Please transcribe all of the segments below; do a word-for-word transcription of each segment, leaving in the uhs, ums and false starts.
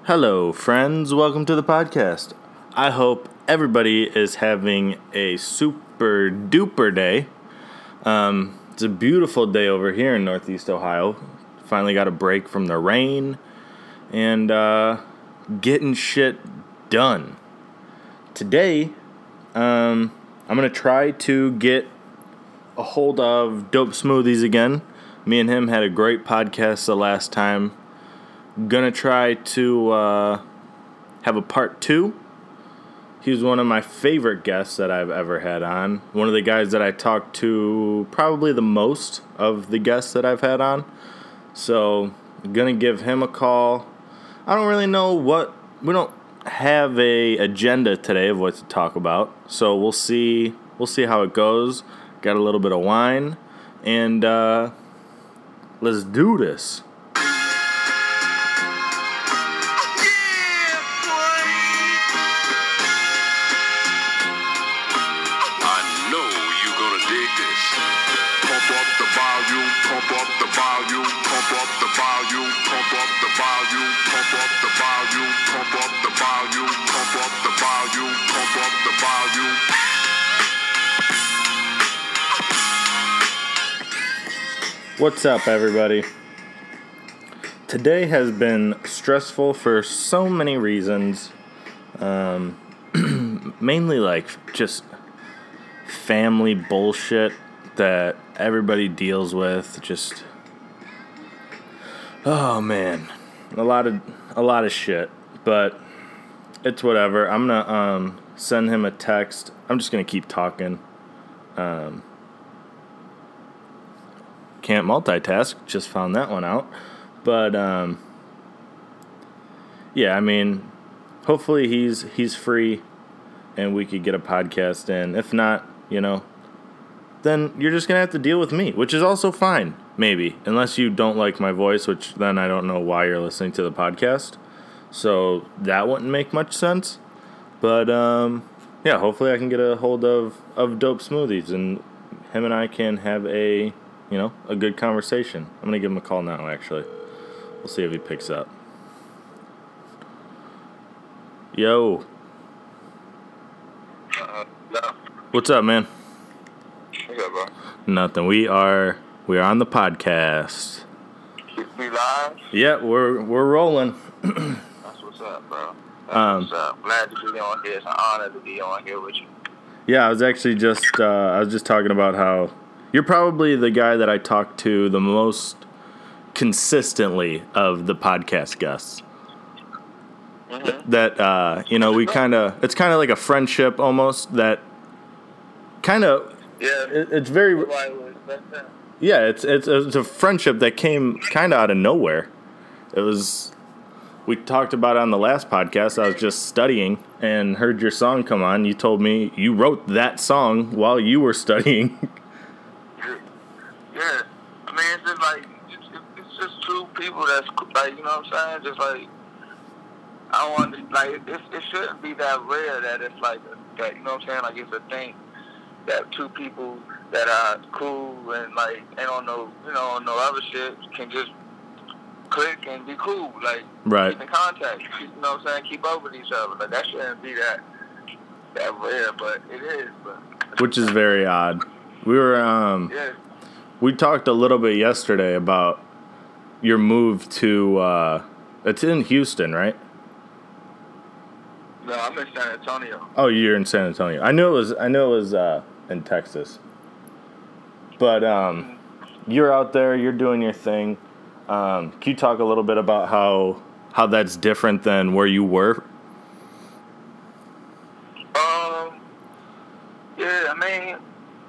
Hello, friends. Welcome to the podcast. I hope everybody is having a super duper day. Um, it's a beautiful day over here in Northeast Ohio. Finally got a break from the rain and uh, getting shit done. Today, um, I'm going to try to get a hold of Dope Smoothies again. Me and him had a great podcast the last time. Gonna try to uh, have a part two. He was one of my favorite guests that I've ever had on. One of the guys that I talked to probably the most of the guests that I've had on. So, gonna give him a call. I don't really know what, we don't have a agenda today of what to talk about. So we'll see, we'll see how it goes. Got a little bit of wine. And uh, let's do this. What's up, everybody? Today has been stressful for so many reasons. Um, mainly like just family bullshit that everybody deals with. Just, oh man, a lot of a lot of shit. But it's whatever. I'm gonna um, send him a text. I'm just gonna keep talking. Um, Can't multitask, just found that one out. But, um, yeah, I mean, hopefully he's he's free and we could get a podcast in. If not, you know, then you're just going to have to deal with me, which is also fine, maybe. Unless you don't like my voice, which then I don't know why you're listening to the podcast. So that wouldn't make much sense. But, um, yeah, hopefully I can get a hold of, of Dope Smoothies and him and I can have a... You know, a good conversation. I'm going to give him a call now, actually. We'll see if he picks up. Yo. Uh, no. What's up, man? What's up, bro? Nothing. We are we are on the podcast. We live? Yeah, we're we're rolling. That's what's up, bro. That's Um, what's up. Glad to be on here. It's an honor to be on here with you. Yeah, I was actually just uh, I was just talking about how you're probably the guy that I talk to the most consistently of the podcast guests. Mm-hmm. That, uh, you know, we kind of, it's kind of like a friendship almost that kind of, yeah, it, it's very, yeah, it's, it's, it's a friendship that came kind of out of nowhere. It was, we talked about it on the last podcast. I was just studying and heard your song come on. You told me you wrote that song while you were studying. Yeah, I mean, it's just like, it's, it's just two people that's, like, you know what I'm saying? Just like, I don't want to, like, it, it shouldn't be that rare that it's like, that, you know what I'm saying? Like, it's a thing that two people that are cool and, like, ain't on no, you know, on no other shit can just click and be cool. Like, right. Keep in contact, you know what I'm saying? Keep up with each other. Like, that shouldn't be that, that rare, but it is. But which is very odd. We were, um... yeah. We talked a little bit yesterday about your move to, uh, it's in Houston, right? No, I'm in San Antonio. Oh, you're in San Antonio. I knew it was, I knew it was, uh, in Texas. But, um, you're out there, you're doing your thing. Um, can you talk a little bit about how, how that's different than where you were? Um, yeah, I mean,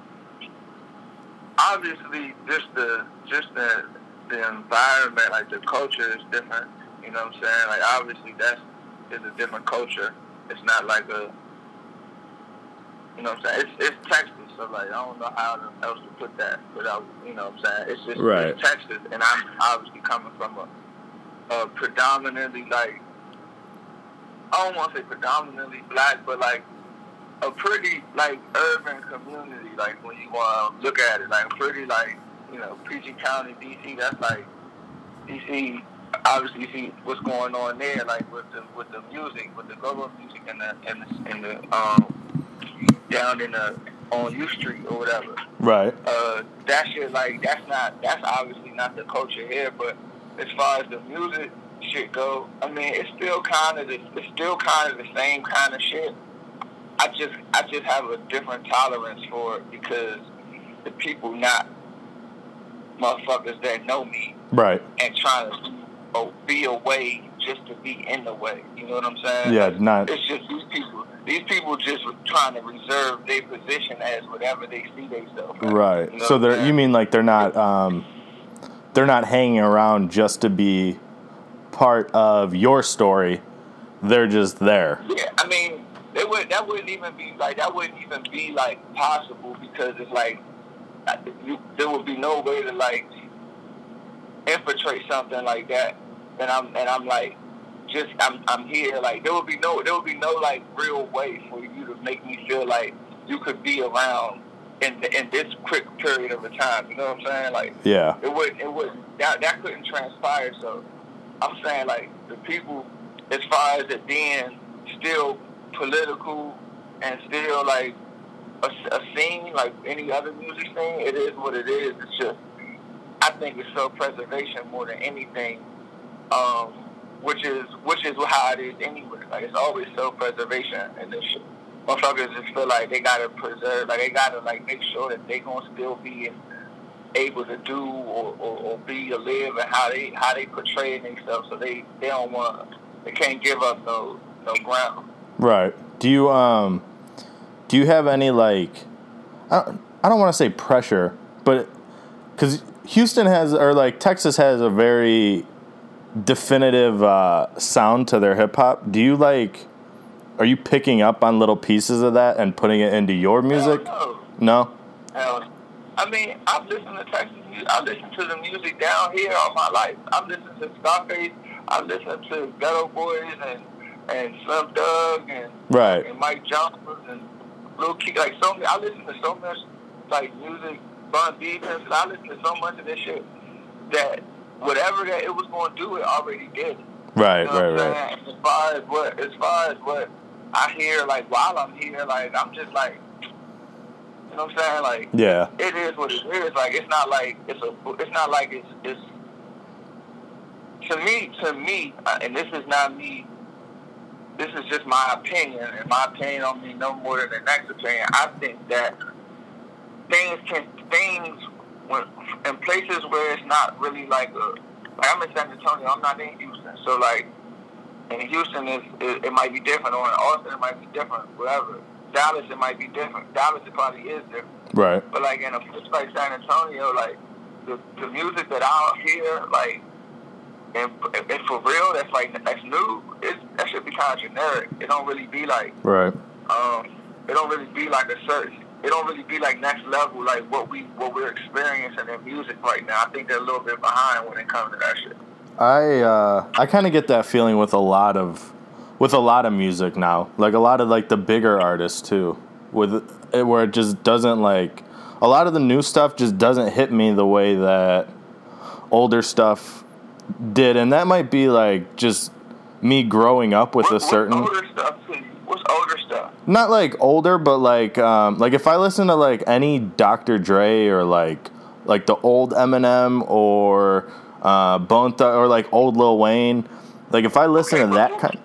obviously, just the just the the environment, like the culture is different. You know what I'm saying? Like obviously, that's is a different culture. It's not like a, you know what I'm saying? It's it's Texas, so like I don't know how else to put that without, you know what I'm saying? It's just right. It's Texas, and I'm obviously coming from a, a predominantly like I don't want to say predominantly black, but like a pretty like urban community. Like when you want to look at it, like pretty like you know, P G County, D C, that's like, D C, obviously see what's going on there, like with the with the music, with the go-go music and the and the, and the um down in the on U Street or whatever. Right. Uh, that shit, like, that's not, that's obviously not the culture here, but as far as the music shit go, I mean, it's still kind of the, it's still kind of the same kind of shit. I just, I just have a different tolerance for it because the people not motherfuckers that know me. Right. And trying to oh, be away just to be in the way. You know what I'm saying? Yeah, like, not. It's just these people. These people just trying to reserve their position as whatever they see themselves. Right. You know so they're. You mean like they're not. Um, they're not hanging around just to be part of your story. They're just there. Yeah, I mean, they would. That wouldn't even be like. That wouldn't even be like possible because it's like you, there would be no way to like infiltrate something like that. And I'm and I'm like. Just I'm I'm here like there would be no there would be no like real way for you to make me feel like you could be around in the, in this quick period of a time. You know what I'm saying? Like yeah, it would it would that that couldn't transpire. So I'm saying like the people as far as it being still political and still like a, a scene like any other music scene, it is what it is. It's just I think it's self-preservation more than anything. Um, Which is which is how it is anyway. Like it's always self-preservation and this shit. Motherfuckers just feel like they gotta preserve, like they gotta like make sure that they gonna still be able to do or, or, or be or live and how they how they portray themselves. So they, they don't want they can't give up no no ground. Right. Do you um do you have any like I don't, I don't want to say pressure, but because Houston has or like Texas has a very definitive uh, sound to their hip hop. Do you like? Are you picking up on little pieces of that and putting it into your music? Hell no. No. Hell no. I mean, I've listened to Texas music. I listen to the music down here all my life. I've listened to Scarface. I've listened to Ghetto Boys and and Slim Thug and right and Mike Johnson and Lil Key. Like so, many, I listen to so much like music, Bun B. I listen to so much of this shit that. Whatever that it was going to do, it already did. Right, you know right, right. As far as what, as far as what I hear, like while I'm here, like I'm just like, you know what I'm saying? Like, yeah, it is what it is. Like it's not like it's a, it's not like it's, it's. To me, to me, and this is not me. This is just my opinion, and my opinion don't mean no more than the next opinion. I think that things can things. When, in places where it's not really like a, like I'm in San Antonio, I'm not in Houston, so like in Houston is it, it might be different, or in Austin it might be different, whatever. Dallas it might be different. Dallas it probably is different. Right. But like in a place like San Antonio, like the the music that I hear, like and, and for real, that's like that's new. It that should be kind of generic. It don't really be like right. Um, it don't really be like a certain. It don't really be like next level, like what we what we're experiencing in music right now. I think they're a little bit behind when it comes to that shit. I uh, I kind of get that feeling with a lot of with a lot of music now, like a lot of like the bigger artists too, with it, where it just doesn't like a lot of the new stuff just doesn't hit me the way that older stuff did, and that might be like just me growing up with what, a certain what's older stuff. What's older stuff? Not like older, but like um, like if I listen to like any Doctor Dre or like like the old Eminem or uh, Bone Thugs or like old Lil Wayne, like if I listen okay, to that kind.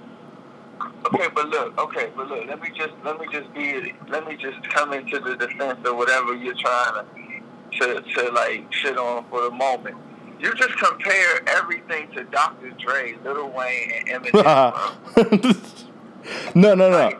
Okay, but look, okay, but look. Let me just let me just be let me just come into the defense of whatever you're trying to to, to like shit on for the moment. You just compare everything to Doctor Dre, Lil Wayne, and Eminem. No, no, no. Like,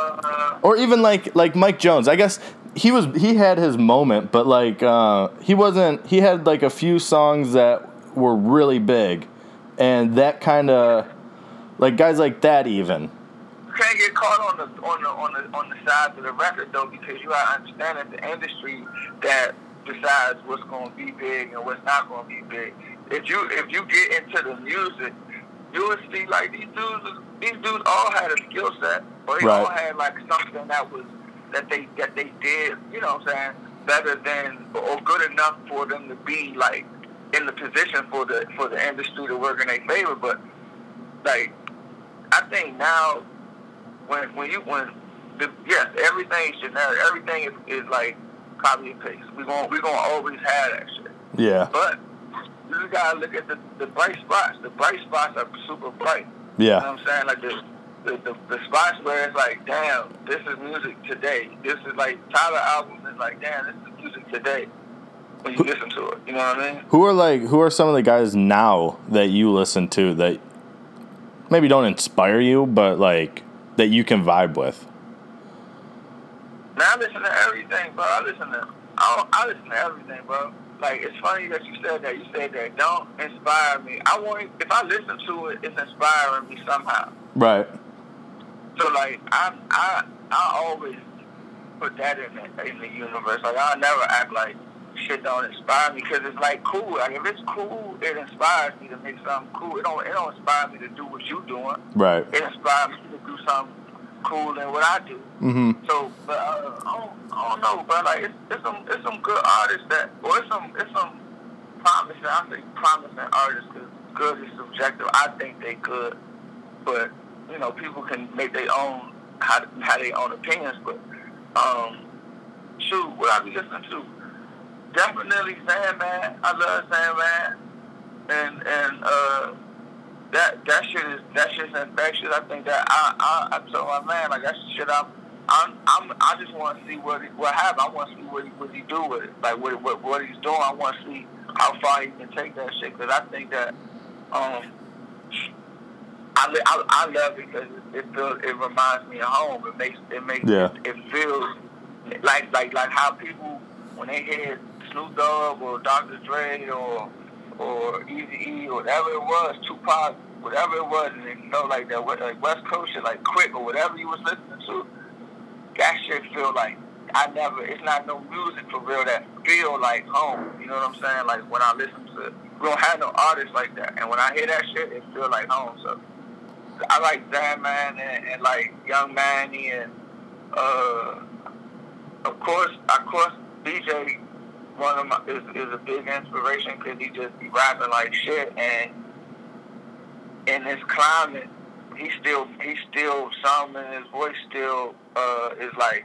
uh, or even like like Mike Jones. I guess he was he had his moment, but like uh, he wasn't. He had like a few songs that were really big, and that kind of like guys like that even. You can't get caught on the on the on the on the sides of the record though, because you gotta understand that the industry that decides what's going to be big and what's not going to be big. If you if you get into the music, you would see like these dudes. These dudes all had a skill set, or they right. all had like something that was that they that they did, you know what I'm saying, better than or good enough for them to be like in the position for the for the industry to work in their favor. But like, I think now when when you when the, yes, everything's generic. Everything is, is like copy and paste. We going we gonna always have that shit. Yeah. But you gotta look at the, the bright spots. The bright spots are super bright. Yeah. You know what I'm saying? Like the the, the the spots where it's like, damn, this is music today. This is like Tyler album is like, damn, this is music today. When you listen to it, you know what I mean? Who are like who are some of the guys now that you listen to that maybe don't inspire you, but like that you can vibe with? Now I listen to everything, bro. I listen to I, don't, I listen to everything, bro. Like, it's funny that you said that. You said that don't inspire me. I want if I listen to it, it's inspiring me somehow. Right. So like I I I always put that in the in the universe. Like I'll never act like shit don't inspire me because it's like cool. Like if it's cool, it inspires me to make something cool. It don't it don't inspire me to do what you doing. Right. It inspires me to do something cool than what I do. Mm-hmm. So, but uh, I don't I don't know, but like it's, it's some it's some good artists that, or it's some it's some promising. I say promising artists because good is subjective. I think they good, but you know people can make their own how how their own opinions. But um, shoot, what I be listening to. Definitely Sandman. I love Sandman, and and uh, that that shit is that shit's infectious. I think that I I, I told my man like that shit. I'm I'm, I'm I just want to see what he, what happened. I want to see what he, what he do with it. Like what what what he's doing. I want to see how far he can take that shit. Because I think that um I, I I love it because it, it feels it reminds me of home. It makes it makes yeah. it, it feels like like like how people when they hear Snoop Dogg or Doctor Dre or or Eazy-E or whatever it was, Tupac, whatever it was, and you know, like that, like West Coast shit, like Quick or whatever you was listening to, that shit feel like I never. It's not no music for real that feel like home. You know what I'm saying? Like when I listen to it, we don't have no artists like that, and when I hear that shit, it feel like home. So I like Sandman and, and like Young Manny and uh, of course, of course, D J. One of my is, is a big inspiration because he just be rapping like shit, and in this climate, he still he still something in his voice still uh, is like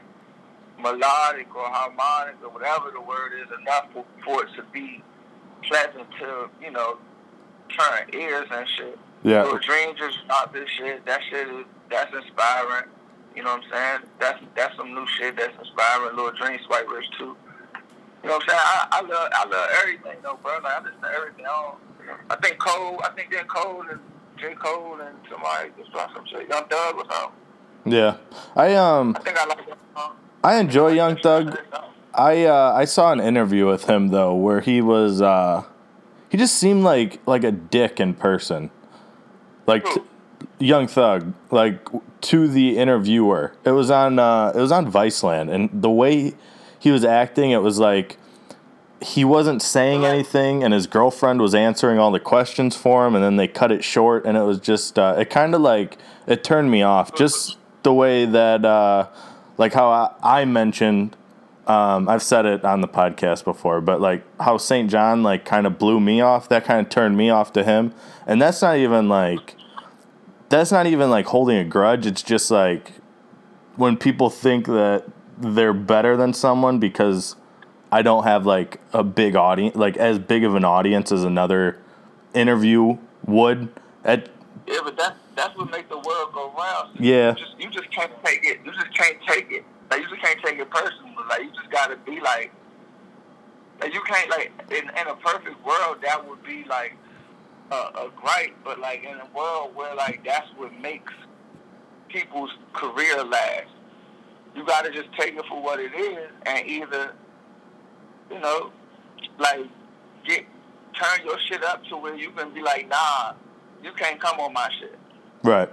melodic or harmonic or whatever the word is enough for, for it to be pleasant to you know turn ears and shit. Yeah. Little Dream just dropped this shit. That shit is that's inspiring. You know what I'm saying? That's that's some new shit that's inspiring. Little Dream Swipe Rich too. You know what I'm saying? I, I love I love everything though, bro. Like I listen to everything. I, don't, I think Cole, I think then Cole and J. Cole and somebody just dropped some shit. Young Thug or something. Yeah. I um I think I like that song. I enjoy Young Thug. I uh, I saw an interview with him though where he was uh, he just seemed like like a dick in person. Like t- Young Thug, like to the interviewer. It was on uh, it was on Viceland, and the way he was acting, it was like he wasn't saying anything, and his girlfriend was answering all the questions for him, and then they cut it short, and it was just, uh, it kind of like, it turned me off. Just the way that, uh, like how I, I mentioned, um, I've said it on the podcast before, but like how Saint John like kind of blew me off, that kind of turned me off to him, and that's not even like, that's not even like holding a grudge, it's just like when people think that they're better than someone because I don't have like a big audience, like as big of an audience as another interview would. At yeah, but that's that's what makes the world go round. So yeah, you just you just can't take it. You just can't take it. Like you just can't take it personally. Like you just gotta be like, like you can't like in in a perfect world that would be like a, a gripe, but like in a world where like that's what makes people's career last. You gotta just take it for what it is, and either, you know, like get turn your shit up to where you can be like, nah, you can't come on my shit. Right.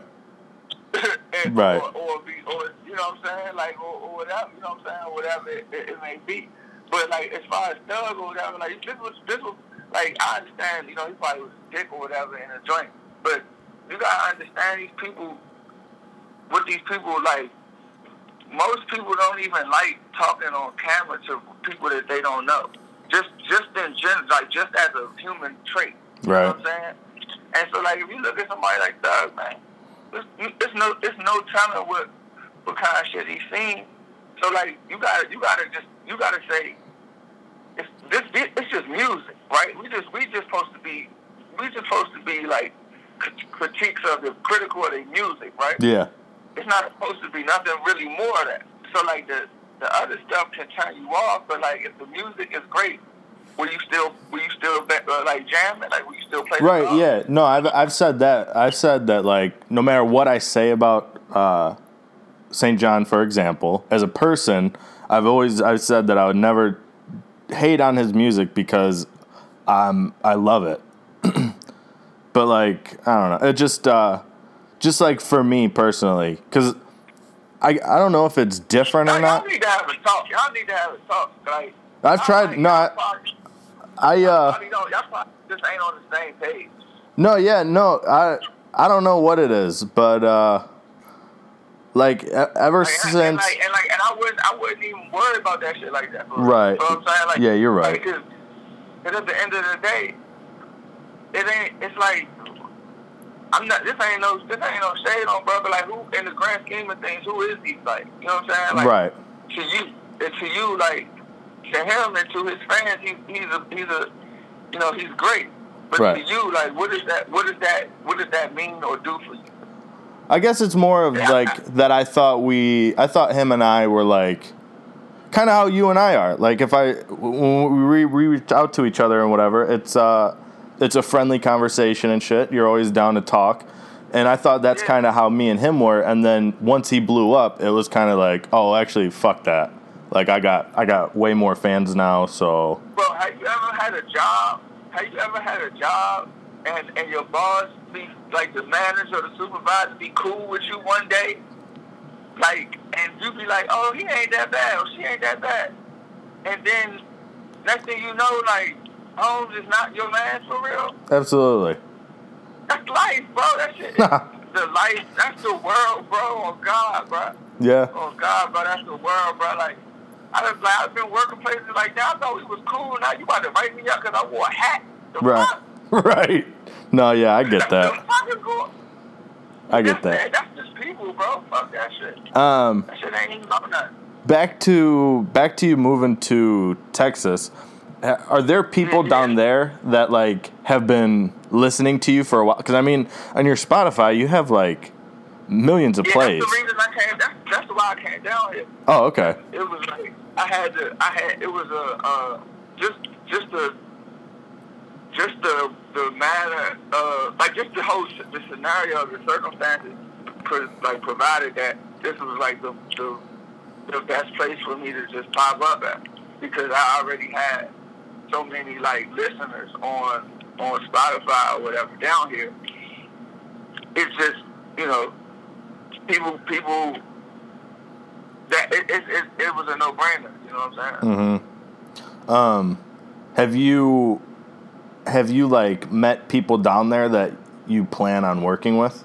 and, right. Or, or be, or you know what I'm saying, like, or, or whatever, you know what I'm saying, whatever it, it, it may be. But like, as far as Thug or whatever, like this was this was like I understand, you know, he probably was a dick or whatever in a joint, but you gotta understand these people. What these people like. Most people don't even like talking on camera to people that they don't know. just just in general, like just as a human trait. You right. know what I'm saying? And so, like, if you look at somebody like Doug, man, it's, it's no it's no telling what what kind of shit he's seen. So, like, you gotta you gotta just you gotta say it's this it's just music, right? We just we just supposed to be we just supposed to be like critiques of the critical of the music, right? Yeah. It's not supposed to be nothing really more of that. So, like, the the other stuff can turn you off, but, like, if the music is great, will you still will you still uh, like jam it? Like, will you still play? Right. The song? Yeah. No, I've I've said that. I've said that, like, no matter what I say about uh, Saint John, for example, as a person, I've always I've said that I would never hate on his music because um I love it. But, like, I don't know. It just uh, just like for me personally, because I I don't know if it's different or y'all not. Y'all need to have a talk. Y'all need to have a talk. Like, I've tried. Like, no, I, probably, I uh. probably don't, y'all probably just ain't on the same page. No, yeah, no, I I don't know what it is, but uh, like e- ever Like, since. and, like, and like, and I wouldn't, I wouldn't even worry about that shit like that. Bro. Right. You know what I'm saying? Like, yeah, you're right. Like, cause, cause at the end of the day, it ain't. It's like I'm not. This ain't no. This ain't no shade on brother. Like, who in the grand scheme of things, who is he? Like, you know what I'm saying? Like, right. To you, and to you, like to him and to his fans, he, he's a he's a you know he's great. But right. to you, like, what is that? What is that? What does that mean or do for you? I guess it's more of yeah. like that. I thought we. I thought him and I were like. Kind of how you and I are. Like, if I when we, we reach out to each other and whatever, it's uh, it's a friendly conversation and shit. You're always down to talk, and I thought that's yeah. kind of how me and him were. And then once he blew up, it was kind of like, oh, actually, fuck that. Like, I got I got way more fans now. So, bro, have you ever had a job? Have you ever had a job and and your boss be like the manager or the supervisor be cool with you one day? Like, and you be like, oh, he ain't that bad, or she ain't that bad. And then, next thing you know, like, Holmes is not your man for real. Absolutely. That's life, bro. That shit. The life, that's the world, bro. Oh, God, bro. Yeah. Oh, God, bro. That's the world, bro. Like, I was like, I've been working places like that. I thought we was cool. Now you about to write me up because I wore a hat. The right. fuck? Right. No, yeah, I get that. The fucking cool. I get that's, that. That's just people, bro. Fuck that shit. Um, that shit ain't even about nothing. Back to back to you moving to Texas. Are there people yeah. down there that like have been listening to you for a while? Because I mean, on your Spotify, you have like millions of yeah, plays. That's the reason I came. That's, that's why I came down here. Oh, okay. It was like I had to. I had. It was a uh, just just a. Just the the matter, uh, like just the whole the scenario, the circumstances, pro, like provided that this was like the, the the best place for me to just pop up at, because I already had so many like listeners on on Spotify or whatever down here. It's just, you know, people people that it it, it, it was a no brainer. You know what I'm saying? Mm-hmm. Um, have you? Have you, like, met people down there that you plan on working with?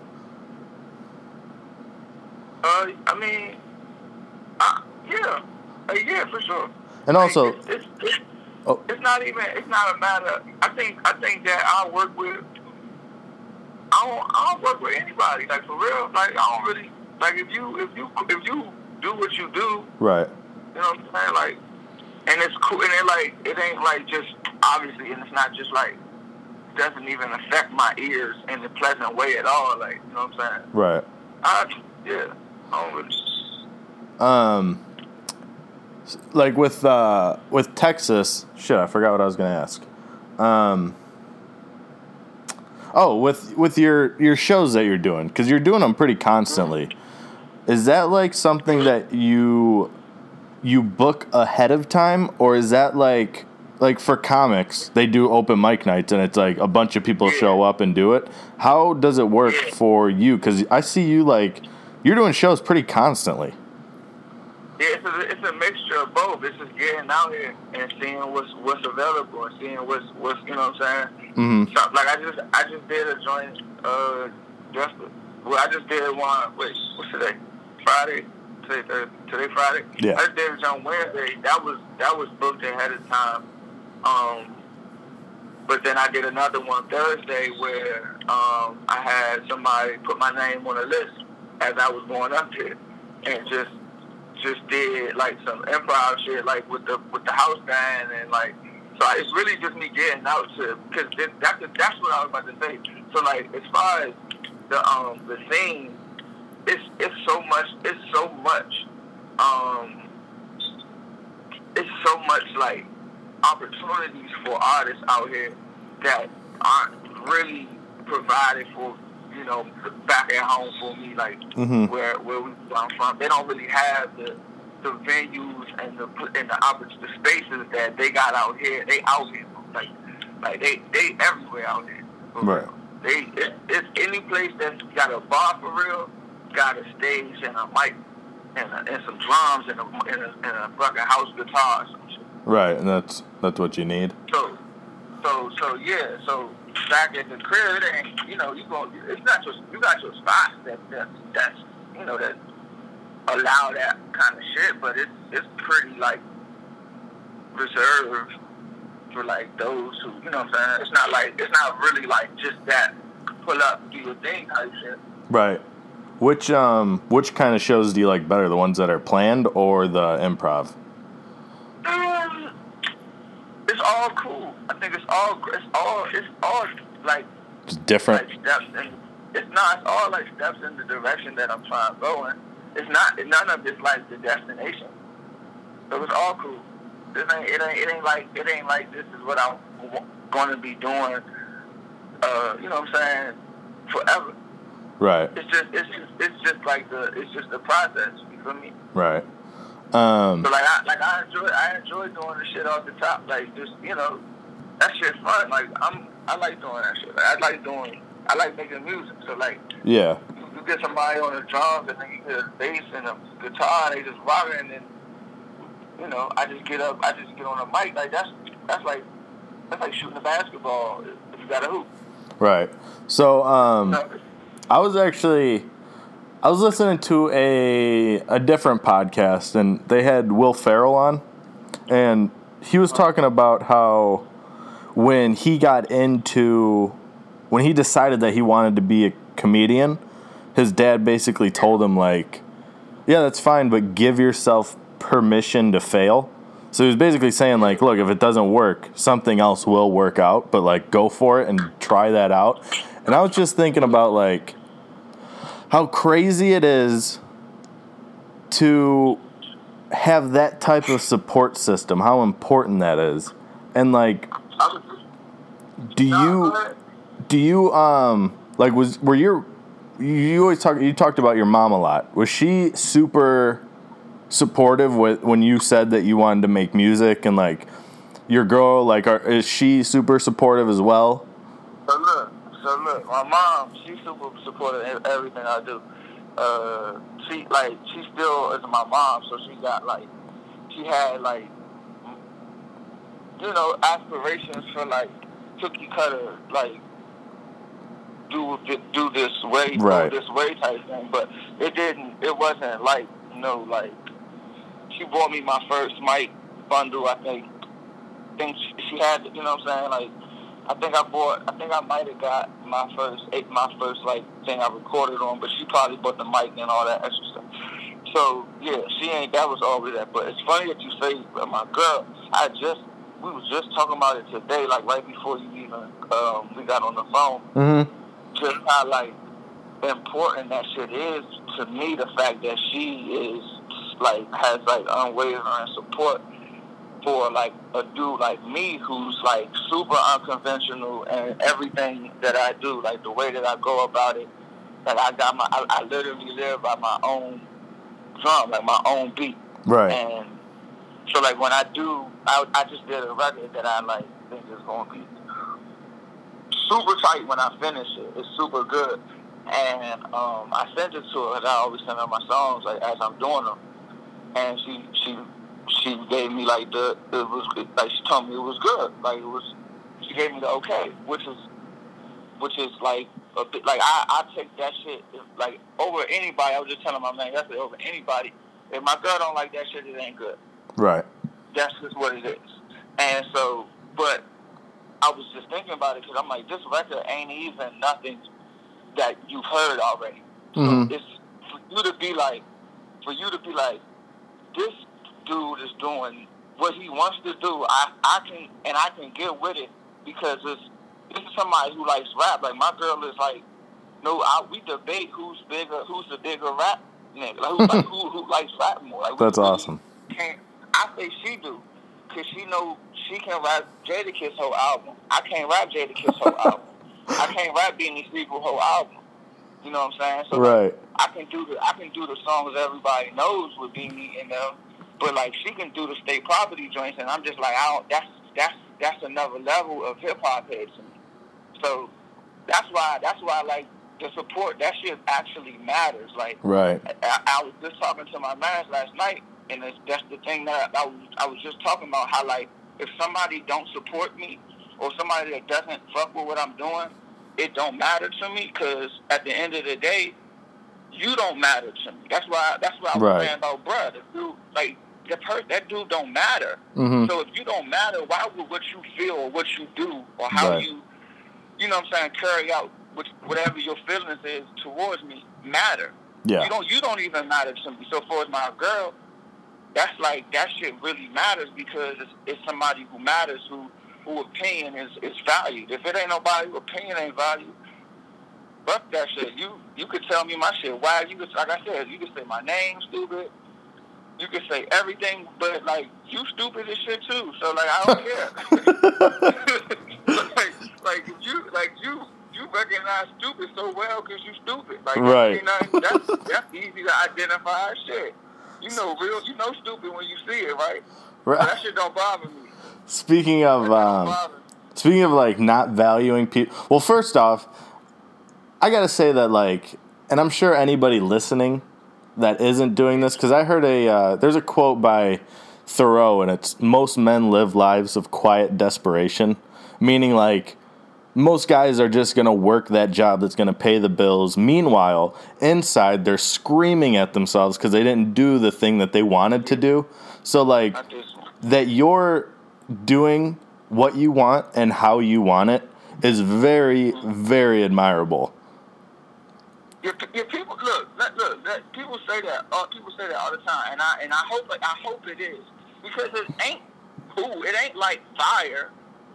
Uh, I mean, uh, yeah. Uh, yeah, for sure. And also... Like, it's, it's, it's, oh. it's not even, it's not a matter, I think I think that I work with, I don't, I don't work with anybody, like, for real. Like, I don't really, like, if you, if you, if you do what you do... Right. You know what I'm saying? Like, and it's cool, and it, like, it ain't, like, just... Obviously, and it's not just like, doesn't even affect my ears in a pleasant way at all. Like, you know what I'm saying? Right. I, yeah. I don't really. Um, like with uh, with Texas, shit, I forgot what I was gonna ask. Um, oh, with with your your shows that you're doing, because you're doing them pretty constantly. Mm-hmm. Is that like something that you you book ahead of time, or is that like? Like, for comics, they do open mic nights, and it's, like, a bunch of people yeah. show up and do it. How does it work yeah. for you? Because I see you, like, you're doing shows pretty constantly. Yeah, it's a, it's a mixture of both. It's just getting out here and seeing what's what's available and seeing what's, what's you know what I'm saying? Mm-hmm. So, like, I just I just did a joint, uh, just, well, I just did one, wait, what's today? Friday? Today, uh, today Friday? Yeah. I just did it on Wednesday. That was, that was booked ahead of time. Um, but then I did another one Thursday where um, I had somebody put my name on a list as I was going up there, and just just did like some improv shit, like with the with the house band, and like, so it's really just me getting out to, because that's that's what I was about to say. So like, as far as the um the scene, it's it's so much it's so much um it's so much like opportunities for artists out here that aren't really provided for, you know, back at home for me, like mm-hmm. where where we I'm from. They don't really have the the venues and the and the opportunities, the spaces that they got out here. They out here, like like they they everywhere out here. Right. They it, it's any place that's got a bar for real, got a stage and a mic and, a, and some drums and a, and a and a fucking house guitar or some shit. Right, and that's that's what you need. So so so yeah, so back at the crib, it ain't, you know, you go, it's not your, you got your spots that that that's you know that allow that kind of shit, but it's it's pretty like reserved for like those who, you know what I'm saying? It's not like it's not really like just that pull up, do your thing type shit. Right. Which um which kind of shows do you like better, the ones that are planned or the improv? Um, it's all cool. I think it's all it's all it's all like it's different. Like steps in, it's not. It's all like steps in the direction that I'm trying to go in. It's not. None of it's like the destination. So it's all cool. This ain't. It ain't. It ain't like. It ain't like this is what I'm going to be doing. Uh, you know what I'm saying? Forever. Right. It's just. It's just. It's just like the. It's just the process. You feel me? Right. Um. So like I like I enjoy. I enjoy doing the shit off the top. Like just you know, that shit's fun. Like I'm. I like doing that shit. Like, I like doing. I like making music. So like. Yeah. You get somebody on the drums and then you get a bass and a guitar and they just rocking, and then you know I just get up, I just get on the mic. Like that's that's like that's like shooting a basketball if you got a hoop. Right. So um, No. I was actually I was listening to a a different podcast and they had Will Ferrell on, and he was talking about how when he got into when he decided that he wanted to be a comedian, his dad basically told him, like, yeah, that's fine, but give yourself permission to fail. So he was basically saying, like, look, if it doesn't work, something else will work out, but, like, go for it and try that out. And I was just thinking about, like, how crazy it is to have that type of support system, how important that is. And, like, do you, do you, um, like, was, were your, You always talk. You talked about your mom a lot. Was she super supportive with when you said that you wanted to make music, and like your girl, like, are, is she super supportive as well? So look, so look, my mom, she's super supportive of everything I do. Uh, she like she still is my mom, so she got like she had like you know aspirations for like cookie cutter like. do do this way, right. do this way type thing, but it didn't, it wasn't like, you know, like, she bought me my first mic bundle, I think, I think she, she had, you know what I'm saying, like, I think I bought, I think I might have got my first, my first, like, thing I recorded on, but she probably bought the mic and all that extra stuff. So, yeah, she ain't, that was always that, but it's funny that you say, my girl, I just, we was just talking about it today, like, right before you even, um, we got on the phone. Mm-hmm. Just how like important that shit is to me. The fact that she is like has like unwavering support for like a dude like me who's like super unconventional and everything that I do, like the way that I go about it. Like I got my, I, I literally live by my own drum, like my own beat. Right. And so like when I do, I, I just did a record that I like think is gonna be super tight when I finish it. It's super good. And um, I sent it to her, and I always send her my songs like as I'm doing them. And she she she gave me like the it was like she told me it was good. Like it was she gave me the okay, which is which is like a bit like I, I take that shit like over anybody. I was just telling my man yesterday, over anybody. If my girl don't like that shit, it ain't good. Right. That's just what it is. And so But I was just thinking about it because I'm like, this record ain't even nothing that you've heard already. So mm-hmm. it's for you to be like, for you to be like, this dude is doing what he wants to do. I, I can, and I can get with it because it's, this is somebody who likes rap. Like, my girl is like, no, I, we debate who's bigger, who's the bigger rap nigga. Like, who, like, who, who likes rap more. Like, That's really awesome. Can't, I say she do. Because she know she can rap Jadakiss whole album. I can't rap Jadakiss whole album. I can't rap Beanie Siegel whole album. You know what I'm saying? So right. Like, I can do the I can do the songs everybody knows with Beanie in them, but like she can do the state property joints, and I'm just like, I don't. That's that's that's another level of hip hop head to me. So that's why that's why like the support, that shit actually matters. Like right. I, I was just talking to my man last night. And it's, that's the thing that I, I, was, I was just talking about, how, like, if somebody don't support me or somebody that doesn't fuck with what I'm doing, it don't matter to me because at the end of the day, you don't matter to me. That's why That's why I was right. saying about, bruh, the dude, like, the per- that dude don't matter. Mm-hmm. So if you don't matter, why would what you feel or what you do or how right. you, you know what I'm saying, carry out which, whatever your feelings is towards me matter? Yeah. You don't, you don't even matter to me. So for my girl, that's like, that shit really matters because it's, it's somebody who matters, who who opinion is, is valued. If it ain't nobody who opinion ain't valued, fuck that shit. You you could tell me my shit. Why? You could, like I said, you could say my name stupid. You could say everything, but like, you stupid as shit too. So like, I don't care. like, like if you like you you recognize stupid so well because you stupid. Like right. That's, that's that's easy to identify as shit. You know real, you know stupid when you see it, right? Right. So that shit don't bother me. Speaking of, um, speaking of like not valuing people. Well, first off, I gotta say that like, and I'm sure anybody listening that isn't doing this, because I heard a uh, there's a quote by Thoreau, and it's most men live lives of quiet desperation, meaning like, most guys are just going to work that job that's going to pay the bills. Meanwhile, inside, they're screaming at themselves because they didn't do the thing that they wanted to do. So, like, that you're doing what you want and how you want it is very, very admirable. Yeah, yeah, people look, look, look, people say that. Uh, people say that all the time, and I and I hope, I hope it is, because it ain't cool. It ain't like fire.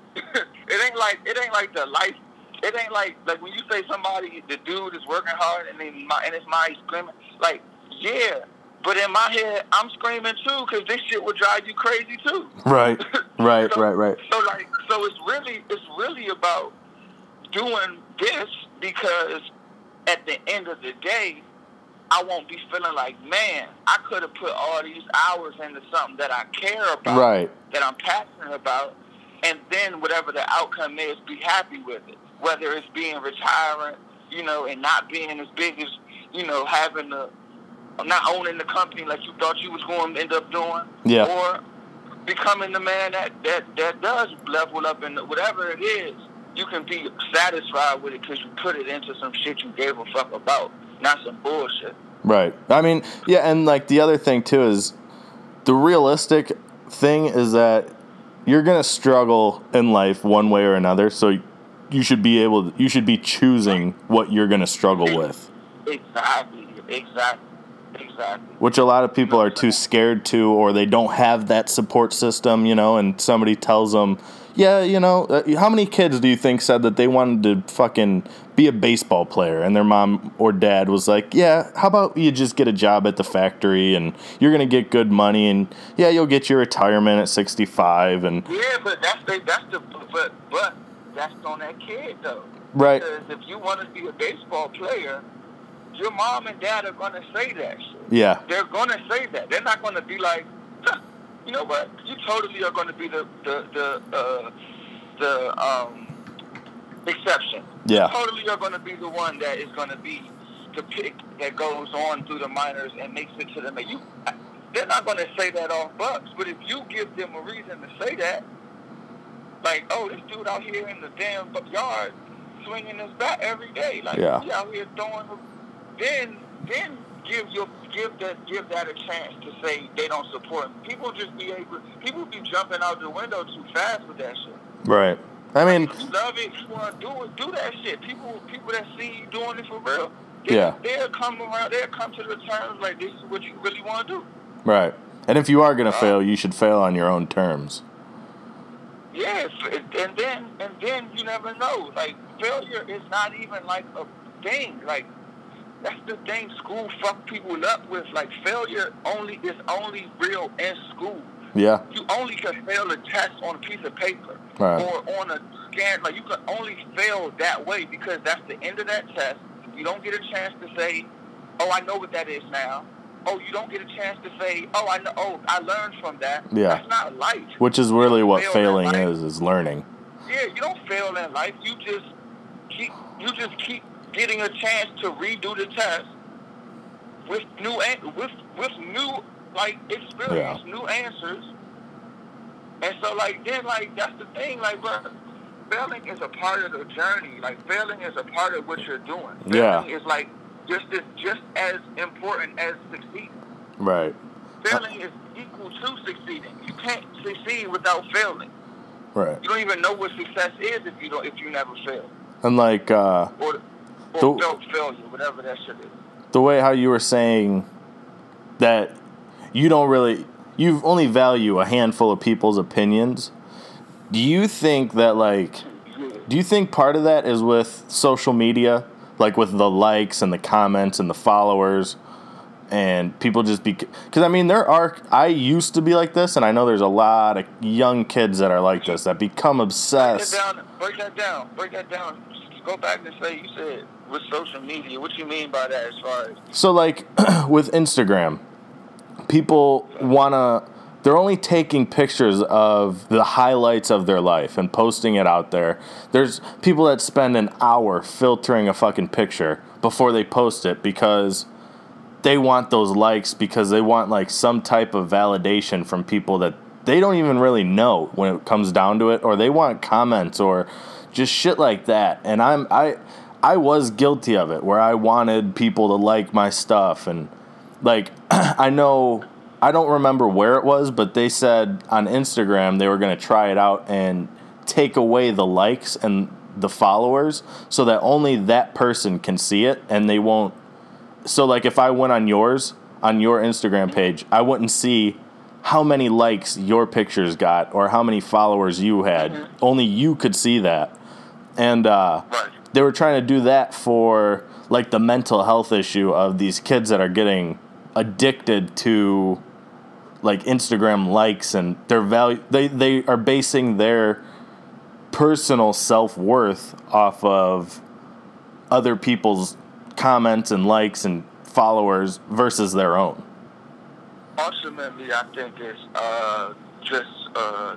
It ain't like it ain't like the life. It ain't like like when you say somebody, the dude is working hard and then my, and it's my screaming. Like, yeah, but in my head I'm screaming too because this shit would drive you crazy too. Right, right, so, right, right. So like, so it's really it's really about doing this because at the end of the day, I won't be feeling like, man, I could have put all these hours into something that I care about, right. that I'm passionate about. And then whatever the outcome is, be happy with it. Whether it's being retiring, you know, and not being as big as, you know, having the, not owning the company like you thought you was going to end up doing. Yeah. Or becoming the man that, that, that does level up in whatever it is. You can be satisfied with it because you put it into some shit you gave a fuck about, not some bullshit. Right. I mean, yeah, and like the other thing too is the realistic thing is that you're going to struggle in life one way or another, so you should be able to, you should be choosing what you're going to struggle with. Exactly. Exactly. Exactly. Which a lot of people are too scared to, or they don't have that support system, you know, and somebody tells them, yeah, you know, uh, how many kids do you think said that they wanted to fucking be a baseball player, and their mom or dad was like, yeah, how about you just get a job at the factory and you're going to get good money and yeah, you'll get your retirement at sixty-five and yeah, but that's the, that's the but but that's on that kid though. Right. Because if you want to be a baseball player, your mom and dad are going to say that shit. Yeah. They're going to say that. They're not going to be like, huh, you know what? You totally are going to be the the the uh, the um, exception. Yeah. You totally are going to be the one that is going to be the pick that goes on through the minors and makes it to the major. You, they're not going to say that off Bucks, but if you give them a reason to say that, like, oh, this dude out here in the damn yard swinging his bat every day, like yeah. he out here throwing, then then give your give that give that a chance to say they don't support him. People just be able, people be jumping out the window too fast with that shit. Right. I mean, if you love it, you want to do it, do that shit. People, people that see you doing it for real, they, yeah, they'll come around, they'll come to the terms like this is what you really want to do. Right. And if you are gonna uh, fail, you should fail on your own terms. Yes, and then and then you never know. Like failure is not even like a thing. Like that's the thing school fuck people up with. Like failure only is only real in school. Yeah. You only can fail a test on a piece of paper right. or on a scan. Like you can only fail that way because that's the end of that test. You don't get a chance to say, "Oh, I know what that is now." Oh, you don't get a chance to say, "Oh, I know. Oh, I learned from that." Yeah. That's not life. Which is really what fail failing is, is learning. Yeah, you don't fail in life. You just keep you just keep getting a chance to redo the test with new with with new like experience, yeah. new answers. And so like then like that's the thing, like bro, failing is a part of the journey. Like failing is a part of what you're doing. Yeah. Failing is like just as just as important as succeeding. Right. Failing is equal to succeeding. You can't succeed without failing. Right. You don't even know what success is if you don't if you never fail. And like uh or or the, felt failure, whatever that shit is. The way how you were saying that you don't really you only value a handful of people's opinions. Do you think that like do you think part of that is with social media? Like with the likes and the comments and the followers and people just be... Because, I mean, there are... I used to be like this, and I know there's a lot of young kids that are like this, that become obsessed. Break that down. Break that down. Break that down. Just go back and say, you said with social media. What you mean by that as far as... So, like, with Instagram, people want to... They're only taking pictures of the highlights of their life and posting it out there. There's people that spend an hour filtering a fucking picture before they post it because they want those likes, because they want like some type of validation from people that they don't even really know when it comes down to it, or they want comments or just shit like that. And I'm I I was guilty of it, where I wanted people to like my stuff. And like I know I don't remember where it was, but they said on Instagram they were going to try it out and take away the likes and the followers so that only that person can see it, and they won't. So, like, if I went on yours, on your Instagram page, I wouldn't see how many likes your pictures got or how many followers you had. Mm-hmm. Only you could see that. And uh, right. they were trying to do that for, like, the mental health issue of these kids that are getting addicted to, like, Instagram likes, and their value. They, they are basing their personal self-worth off of other people's comments and likes and followers versus their own. Ultimately, I think it's uh, just. Uh,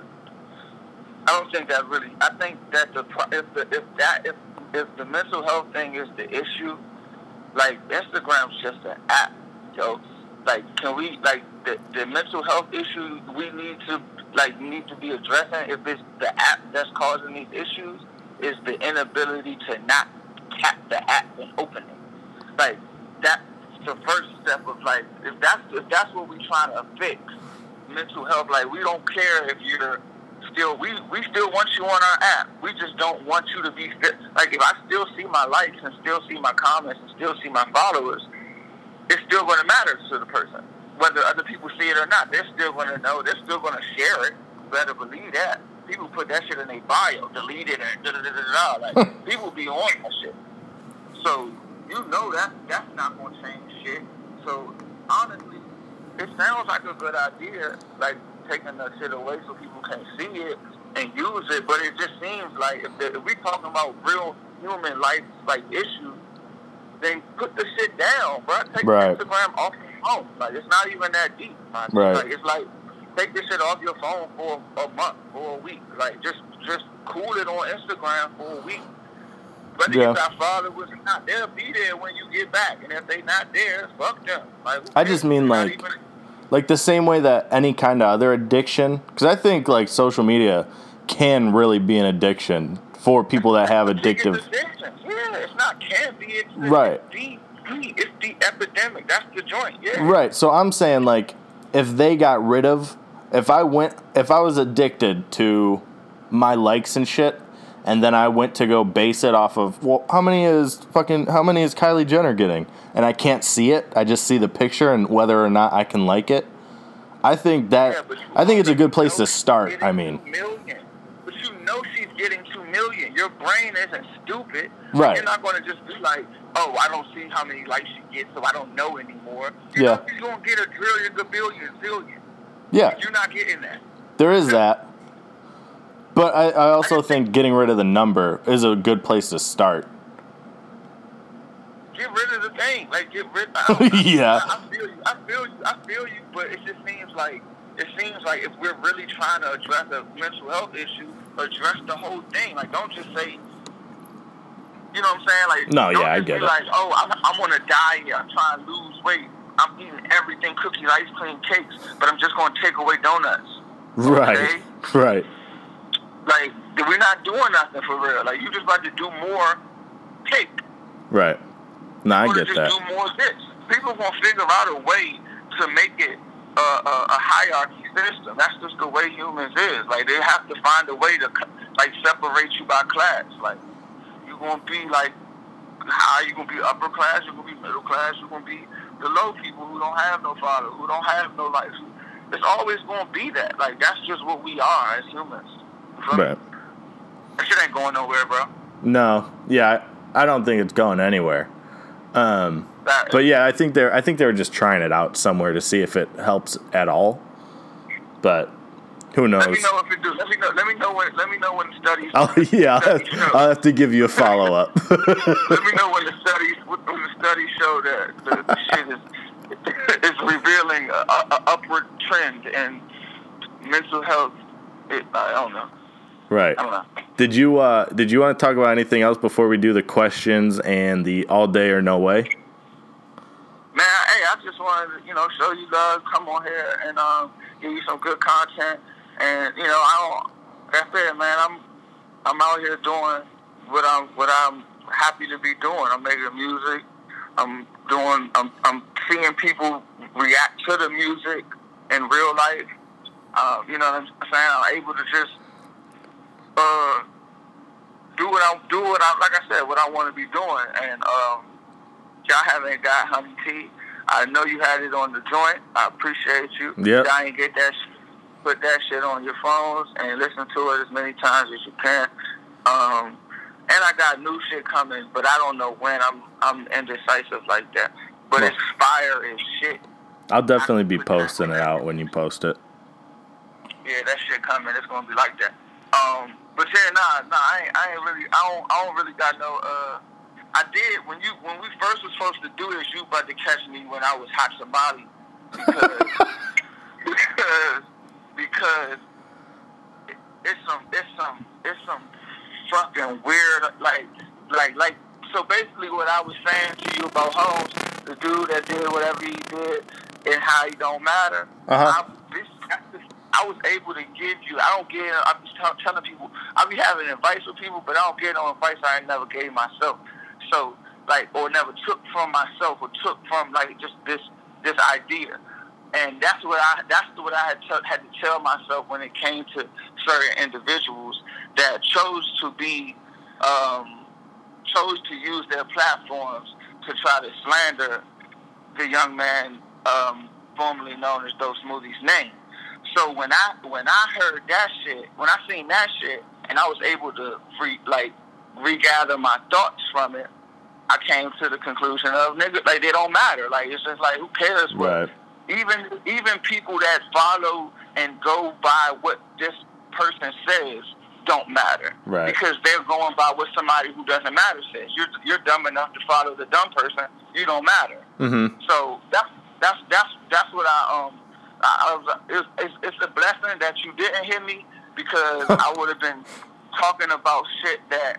I don't think that really. I think that the if the if that if if the mental health thing is the issue, like Instagram's just an app, yo. Like, can we like the the mental health issue we need to like need to be addressing? If it's the app that's causing these issues, is the inability to not tap the app and open it. Like, that's the first step of, like, if that's if that's what we're trying to fix, mental health, like, we don't care if you're still, we, we still want you on our app. We just don't want you to be, like, if I still see my likes and still see my comments and still see my followers, it's still going to matter to the person. Whether other people see it or not, they're still going to know, they're still going to share it. You better believe that. People put that shit in their bio, delete it, and da-da-da-da-da. Like, people be on that shit. So, you know that that's not going to change shit. So, honestly, it sounds like a good idea, like taking that shit away so people can see it and use it, but it just seems like if, the, if we're talking about real human life, like, issues, then put the shit down, bro. Take right. Instagram off your phone. Like, it's not even that deep, man. Right. Like, it's like, take this shit off your phone for a month, for a week. Like, just just cool it on Instagram for a week. Whether yeah. you got followers or not, they'll be there when you get back. And if they not there, fuck them. Like, I just mean, like, even... like the same way that any kind of other addiction, because I think, like, social media can really be an addiction for people that have addictive... addiction. Yeah, it's not can be. It's, right. It's the, it's the epidemic. That's the joint, yeah. Right, so I'm saying, like, if they got rid of... If I went... If I was addicted to my likes and shit, and then I went to go base it off of, well, how many is fucking, how many is Kylie Jenner getting? And I can't see it. I just see the picture and whether or not I can like it. I think that, yeah, I think it's a good place to start, I mean. Million. But you know she's getting two million. Your brain isn't stupid. Right. You're not going to just be like, oh, I don't see how many likes she gets, so I don't know anymore. You yeah. know she's going to get a trillion, a billion, zillion. Yeah. You're not getting that. There is that. But I, I also think getting rid of the number is a good place to start. Get rid of the thing. Like, get rid of yeah. I, I feel you. I feel you. I feel you. But it just seems like, it seems like if we're really trying to address a mental health issue, address the whole thing. Like, don't just say, you know what I'm saying? Like, no, don't yeah, I just get be it. like, oh, I'm, I'm on a diet. I'm trying to lose weight. I'm eating everything, cookies, ice cream, cakes, but I'm just going to take away donuts. Right. Okay? Right. Like, we're not doing nothing for real. Like, you just about to do more cake. Right. No, I get just that. do more of this. People gonna figure out a way to make it a, a, a hierarchy system. That's just the way humans is. Like, they have to find a way to like separate you by class. Like, you gonna be like high, you gonna be upper class, you gonna be middle class, you gonna be the low people who don't have no father, who don't have no life. It's always gonna be that. Like, that's just what we are as humans. Right. That shit ain't going nowhere, bro. No. Yeah, I, I don't think it's going anywhere. Um, but yeah, I think they're I think they were just trying it out somewhere to see if it helps at all. But who knows? Let me know if it do. Let me know. Let me know when. Let me know when the studies. I'll, yeah, I'll have, I'll have to give you a follow up. Let me know when the studies when the studies show that the, the shit is is revealing a, a, a upward trend in mental health. It, I don't know. Right. I don't know. Did you uh, did you want to talk about anything else before we do the questions and the all day or no way? Man, hey, I just wanted to, you know, show you guys, come on here and um, give you some good content. And, you know, I don't, like I said, man, I'm I'm out here doing what I'm what I'm happy to be doing. I'm making music. I'm doing. I'm I'm seeing people react to the music in real life. Uh, you know what I'm saying? I'm able to just uh, do what I do what I like I said what I want to be doing. And um, y'all haven't got Honey T. I know you had it on the joint. I appreciate you. Yep. Y'all ain't get that. Sh- put that shit on your phones and listen to it as many times as you can. Um, and I got new shit coming, but I don't know when. I'm I'm indecisive like that. But well, it's fire as shit. I'll definitely be posting it out when you post it. Yeah, that shit coming. It's gonna be like that. Um, but yeah, nah, nah. I ain't, I ain't really. I don't. I don't really got no. Uh, I did when you when we first was supposed to do this. You about to catch me when I was hot Somali because because because it's some it's some it's some fucking weird like like like. So basically, what I was saying to you about Holmes, the dude that did whatever he did, and how he don't matter. Uh-huh. I, this, I was able to give you. I don't get. I'm just t- telling people. I be having advice with people, but I don't get no advice I never gave myself. So like, or never took from myself, or took from like just this this idea. And that's what I that's what I had t- had to tell myself when it came to certain individuals that chose to be. Um, chose to use their platforms to try to slander the young man um, formerly known as Dope Smoothie's name. So when I when I heard that shit, when I seen that shit, and I was able to re, like regather my thoughts from it, I came to the conclusion of nigga, like they don't matter. Like it's just like who cares what right. even even people that follow and go by what this person says don't matter, right? Because they're going by what somebody who doesn't matter says. You're you're dumb enough to follow the dumb person. You don't matter. Mm-hmm. So that's that's that's that's what I um I, I was. It's, it's it's a blessing that you didn't hear me because I would have been talking about shit that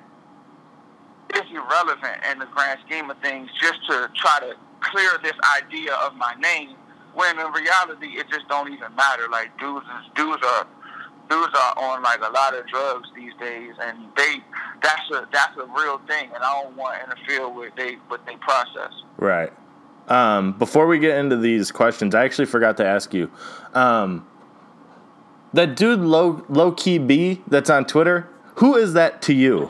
is irrelevant in the grand scheme of things, just to try to clear this idea of my name. When in reality, it just don't even matter. Like dudes, is, dudes are. Dudes are on like a lot of drugs these days, and they that's a that's a real thing, and I don't want to interfere with they what they process. Right. Um, before we get into these questions, I actually forgot to ask you, um, that dude low low key B that's on Twitter. Who is that to you?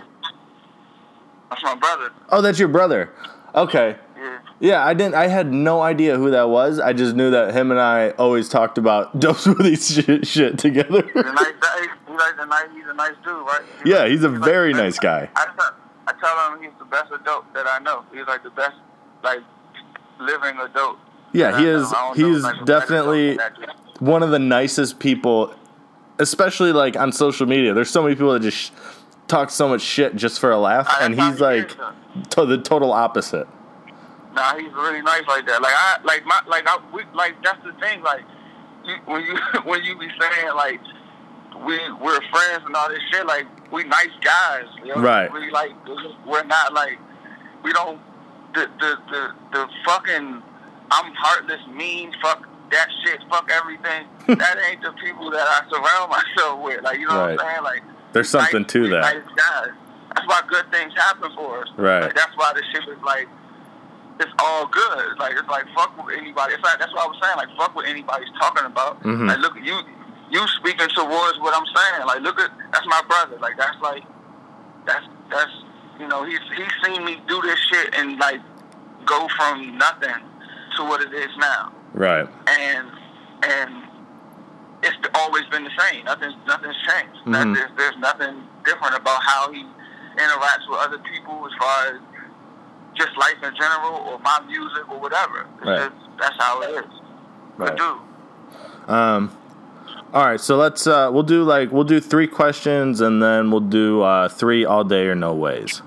That's my brother. Oh, that's your brother. Okay. Yeah. Yeah, I didn't. I had no idea who that was. I just knew that him and I always talked about Dope Smoothies shit, shit together. He's a nice guy. He's, like a nice, he's a nice dude, right? He's Yeah, like, he's a he's very like nice guy. I, I, I tell him he's the best adult that I know. He's like the best, like, living adult. Yeah, he is. He's like, definitely one of the nicest people, especially like on social media. There's so many people that just sh- talk so much shit just for a laugh, I, and he's like to the total opposite. Nah, he's really nice like that. Like I, like my, like I, we, like that's the thing. Like you, when you when you be saying like we we're friends and all this shit, like we nice guys, you know? Right? We like we're not like we don't the the the, the fucking I'm heartless, mean, fuck that shit, fuck everything. That ain't the people that I surround myself with. Like you know right. what I'm saying? Like there's something nice, to that. Nice guys. That's why good things happen for us. Right. Like, that's why this shit is like. It's all good. Like it's like fuck with anybody. It's like that's what I was saying. Like fuck what anybody's talking about. Mm-hmm. Like look at you, you speaking towards what I'm saying. Like look at that's my brother. Like that's like that's that's you know he's he's seen me do this shit and like go from nothing to what it is now. Right. And and it's always been the same. Nothing's nothing's changed. Mm-hmm. There's, there's nothing different about how he interacts with other people as far as just life in general or my music or whatever. It's right. just, that's how it is. Right. Good dude. Um, all right, so let's uh, we'll do like we'll do three questions and then we'll do uh, three all day or no ways.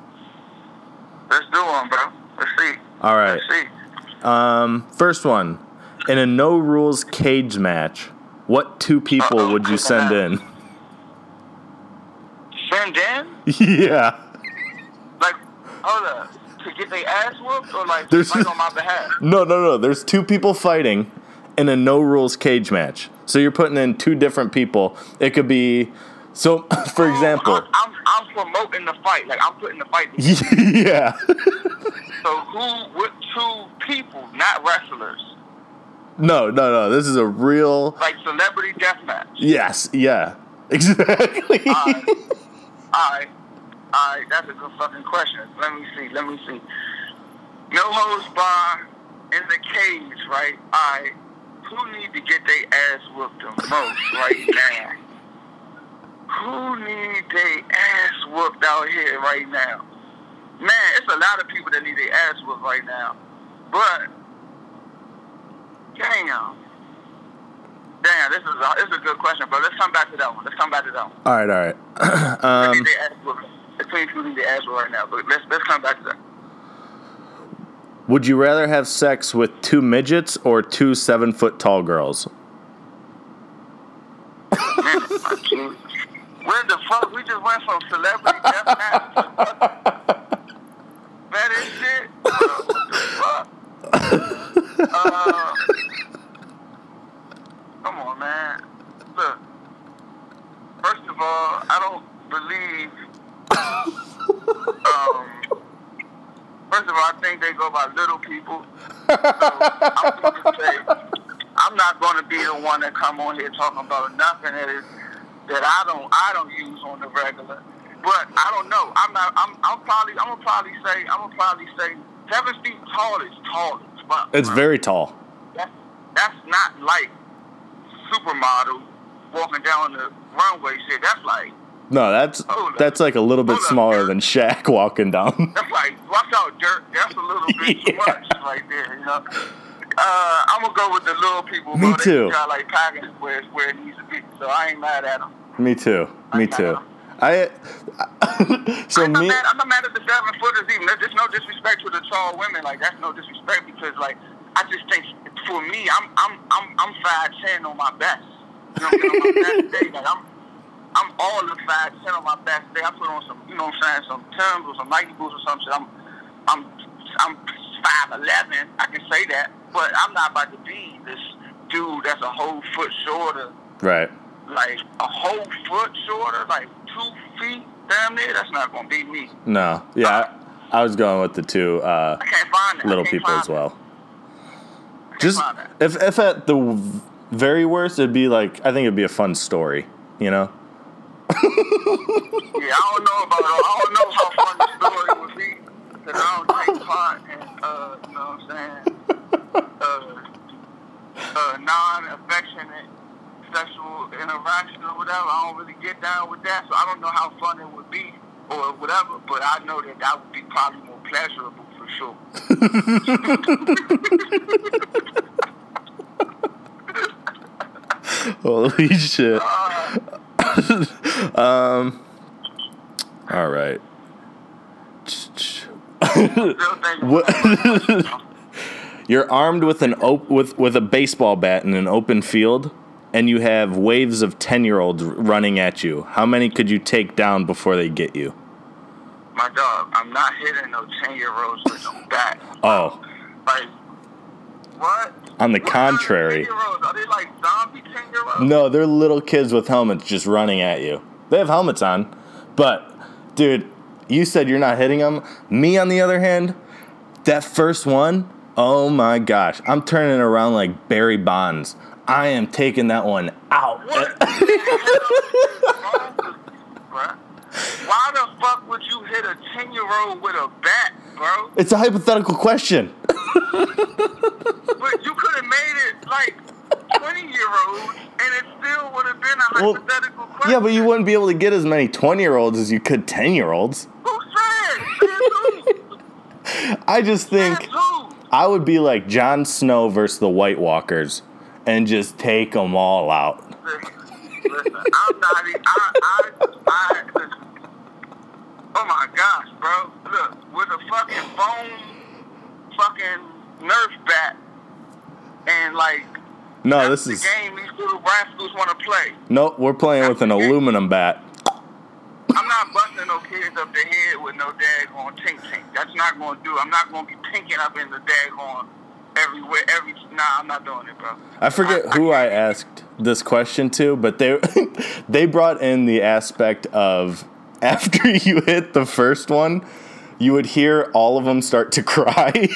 Let's do one, bro. Let's see. All right. Let's see. Um, first one. In a no rules cage match, what two people Uh-oh. would you send in? Send in? Yeah. Like, hold up. To get their ass whooped or like There's fight on my behalf? No, no, no. There's two people fighting in a no rules cage match. So you're putting in two different people. It could be so. For Oh, example, I'm, I'm I'm promoting the fight. Like I'm putting the fight. yeah. So who? What two people? Not wrestlers. No, no, no. This is a real. Like celebrity deathmatch. Yes. Yeah. Exactly. All right. All right. All right, that's a good fucking question. Let me see, let me see. No holds bar in the cage, right? All right. Who need to get their ass whooped the most right now? Who need their ass whooped out here right now? Man, it's a lot of people that need their ass whooped right now. But, damn. Damn, this is a, this is a good question, but let's come back to that one. Let's come back to that one. All right. All right. um, They need their ass whooped. Between two need their ass whooped right now, but let's let's come back to that. Would you rather have sex with two midgets or two seven foot tall girls? Man, where the fuck? We just went from celebrity deathmatch to fetish shit? Uh, what the fuck? uh, come on, man. Look, first of all, I don't believe. um, first of all, I think they go by little people. So I'm going to say, I'm not going to be the one that come on here talking about nothing that is that I don't I don't use on the regular. But I don't know. I'm not. I'm. I'm probably. I'm gonna probably say. I'm gonna probably say seven feet tall is tall as fuck. It's bro. very tall. That's, that's not like supermodel walking down the runway shit. That's like. No, that's Hold that's like a little bit Hold up, smaller Dirk. than Shaq walking down. That's like, watch out, Dirk. That's a little bit too Yeah. much right there, you know. Uh, I'm gonna go with the little people. Me bro. They too. got like packing where where it needs to be. So I ain't mad at them. Me too. Me too. I. so I'm not, me. mad, I'm not mad at the seven footers even. There's no disrespect to the tall women. Like that's no disrespect because like I just think for me, I'm I'm I'm I'm five ten on my best. You know what I'm saying? On my best day, like I'm I'm all the five ten on my best day. I put on some, you know what I'm saying, some Timbs or some Nike boots or some shit. I'm I'm I'm five eleven. I can say that, but I'm not about to be this dude that's a whole foot shorter. Right. Like a whole foot shorter, like two feet damn near. That's not gonna be me. No. Yeah. I, I was going with the two uh, I can't find that. little I can't people find as well. that. I can't Just find that. if if at the very worst, it'd be like, I think it'd be a fun story, you know? Yeah, I don't know about I don't know how fun the story would be, because I don't take part in, uh, you know what I'm saying, uh, uh, non-affectionate sexual interaction or whatever. I don't really get down with that, so I don't know how fun it would be or whatever, but I know that that would be probably more pleasurable for sure. Holy shit. Uh, um, all right. What? You're armed with an op- with with a baseball bat in an open field, and you have waves of ten-year-olds running at you. How many could you take down before they get you? My dog, I'm not hitting no ten-year-olds with no bat. Oh. Like, what? On the what contrary. Kind of ten-year-olds? Are they like zombie ten-year-olds? No, they're little kids with helmets just running at you. They have helmets on. But, dude, you said you're not hitting them. Me, on the other hand, that first one, oh my gosh. I'm turning around like Barry Bonds. I am taking that one out. What? Why the fuck would you hit a ten-year-old with a bat, bro? It's a hypothetical question. But you could have made it like twenty-year-olds, and it still would have been a Well, hypothetical question. Yeah, but you wouldn't be able to get as many twenty-year-olds as you could ten-year-olds. Who said? I just think Who? I would be like Jon Snow versus the White Walkers and just take them all out. Listen, listen, I'm not even, I, I, I, listen. Oh my gosh, bro. Look, with a fucking foam fucking Nerf bat and like, No, that's this is... the game these little rascals want to play. Nope, we're playing with an aluminum bat. I'm not busting no kids up the head with no daggone tink tink. That's not going to do. I'm not going to be pinking up in the daggone everywhere. Every Nah, I'm not doing it, bro. I forget I, who I, I asked this question to, but they they brought in the aspect of after you hit the first one, you would hear all of them start to cry. Yeah,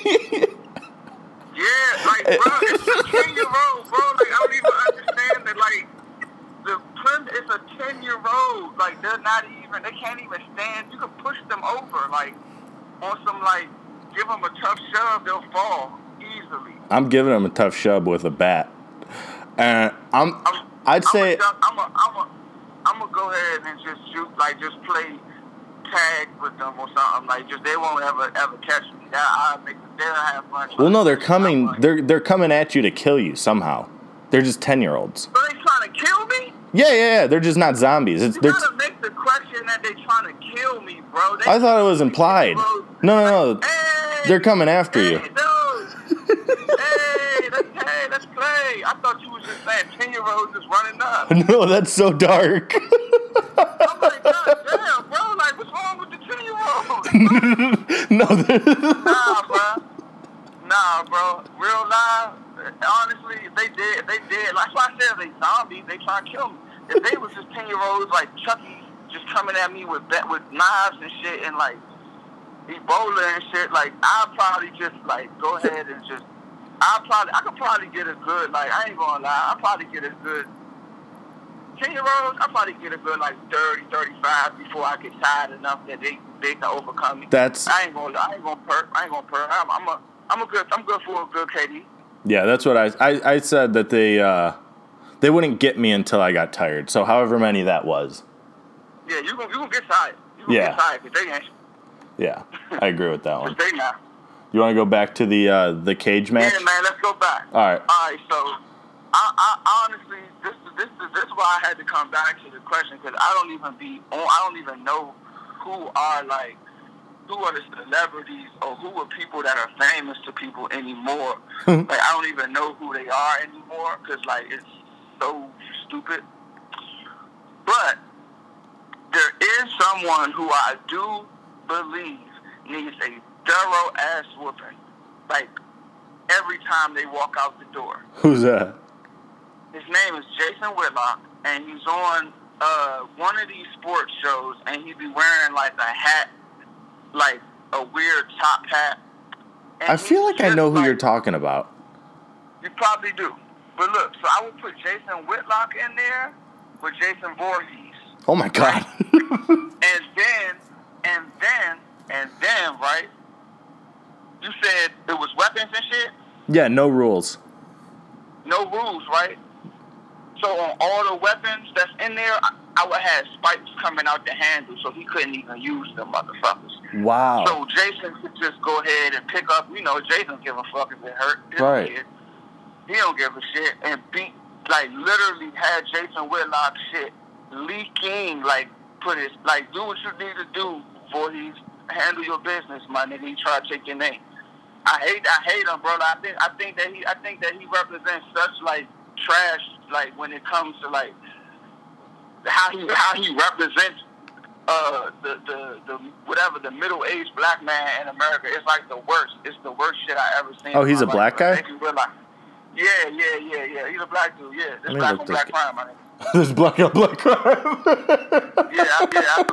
like, bro, it's a ten-year-old, bro. Like, I don't even understand that, like, the prim, it's a ten-year-old. Like, they're not even, they can't even stand. You can push them over, like, on some, like, give them a tough shove, they'll fall easily. I'm giving them a tough shove with a bat. And I'm, I'm I'd I'm say... A, I'm a, I'm a, I'm gonna go ahead and just shoot, like, just play tag with them or something. Like, just, they won't ever, ever catch me. That, I'll make them, they'll have fun. Well, no, they're coming, they're, they're coming at you to kill you somehow. They're just ten-year-olds. So they trying to kill me? Yeah, yeah, yeah. They're just not zombies. It's, You they're gotta make the question that they trying to kill me, bro. They I thought it was implied. No, no, no. Hey, They're coming after hey, you. No. hey, let's, hey, let's play. I thought you was just saying ten-year-olds is running up. No, that's so dark. I'm like, God damn, bro. Like, what's wrong with the ten-year-olds? No, they're- Nah, bro. Nah, bro. Real life, honestly, if they did, if they did, that's why I said if they zombies, they try to kill me. If they was just ten-year-olds like Chucky just coming at me with with knives and shit and like Ebola and shit, like I'd probably just like go ahead and just, I'd probably, I could probably get a good, like I ain't gonna lie, I'd probably get a good ten-year-olds, I'd probably get a good like thirty, thirty-five before I get tired enough that they they can overcome me. That's I ain't gonna, I ain't gonna perk, I ain't gonna perk. I'm, I'm a, I'm a good, I'm good for a good K D. yeah. That's what I I, I said that they uh, they wouldn't get me until I got tired. So however many that was. Yeah, you gonna you gonna get tired. You gonna Yeah. get tired because they ain't. Yeah, I agree with that one. Cause they not. You want to go back to the uh, the cage match? Yeah, man. Let's go back. All right. All right. So, I, I honestly, this this is this is why I had to come back to the question because I don't even be on. I don't even know who are like who are the celebrities or who are people that are famous to people anymore. Like I don't even know who they are anymore because like it's so stupid. But there is someone who I do believe needs a thorough ass whooping, like every time they walk out the door. Who's that? His name is Jason Whitlock, and he's on uh, one of these sports shows, and he be wearing like a hat, like a weird top hat. And I feel he's like I just know who like, you're talking about. You probably do. but look, so I would put Jason Whitlock in there with Jason Voorhees. Oh my God. and then, and then, and then, right? You said it was weapons and shit? Yeah, no rules. No rules, right? So on all the weapons that's in there, I, I would have spikes coming out the handle so he couldn't even use them motherfuckers. Wow. So Jason could just go ahead and pick up, you know, Jason don't give a fuck if it hurt. He right. Kid. He don't give a shit. And beat, like, literally had Jason Whitlock shit leaking, like, put his, like, do what you need to do before he handle your business, my nigga. He try to take your name. I hate, I hate him, bro. I think, I think that he, I think that he represents such, like, trash, like, when it comes to, like, how he, how he represents uh, the, the, the, whatever, the middle-aged black man in America. It's, like, the worst. It's the worst shit I ever seen. Oh, he's a life. Black guy? Like, yeah, yeah, yeah, yeah. He's a black dude, yeah. There's black on black crime, my nigga. There's black on black crime. yeah, I, yeah, I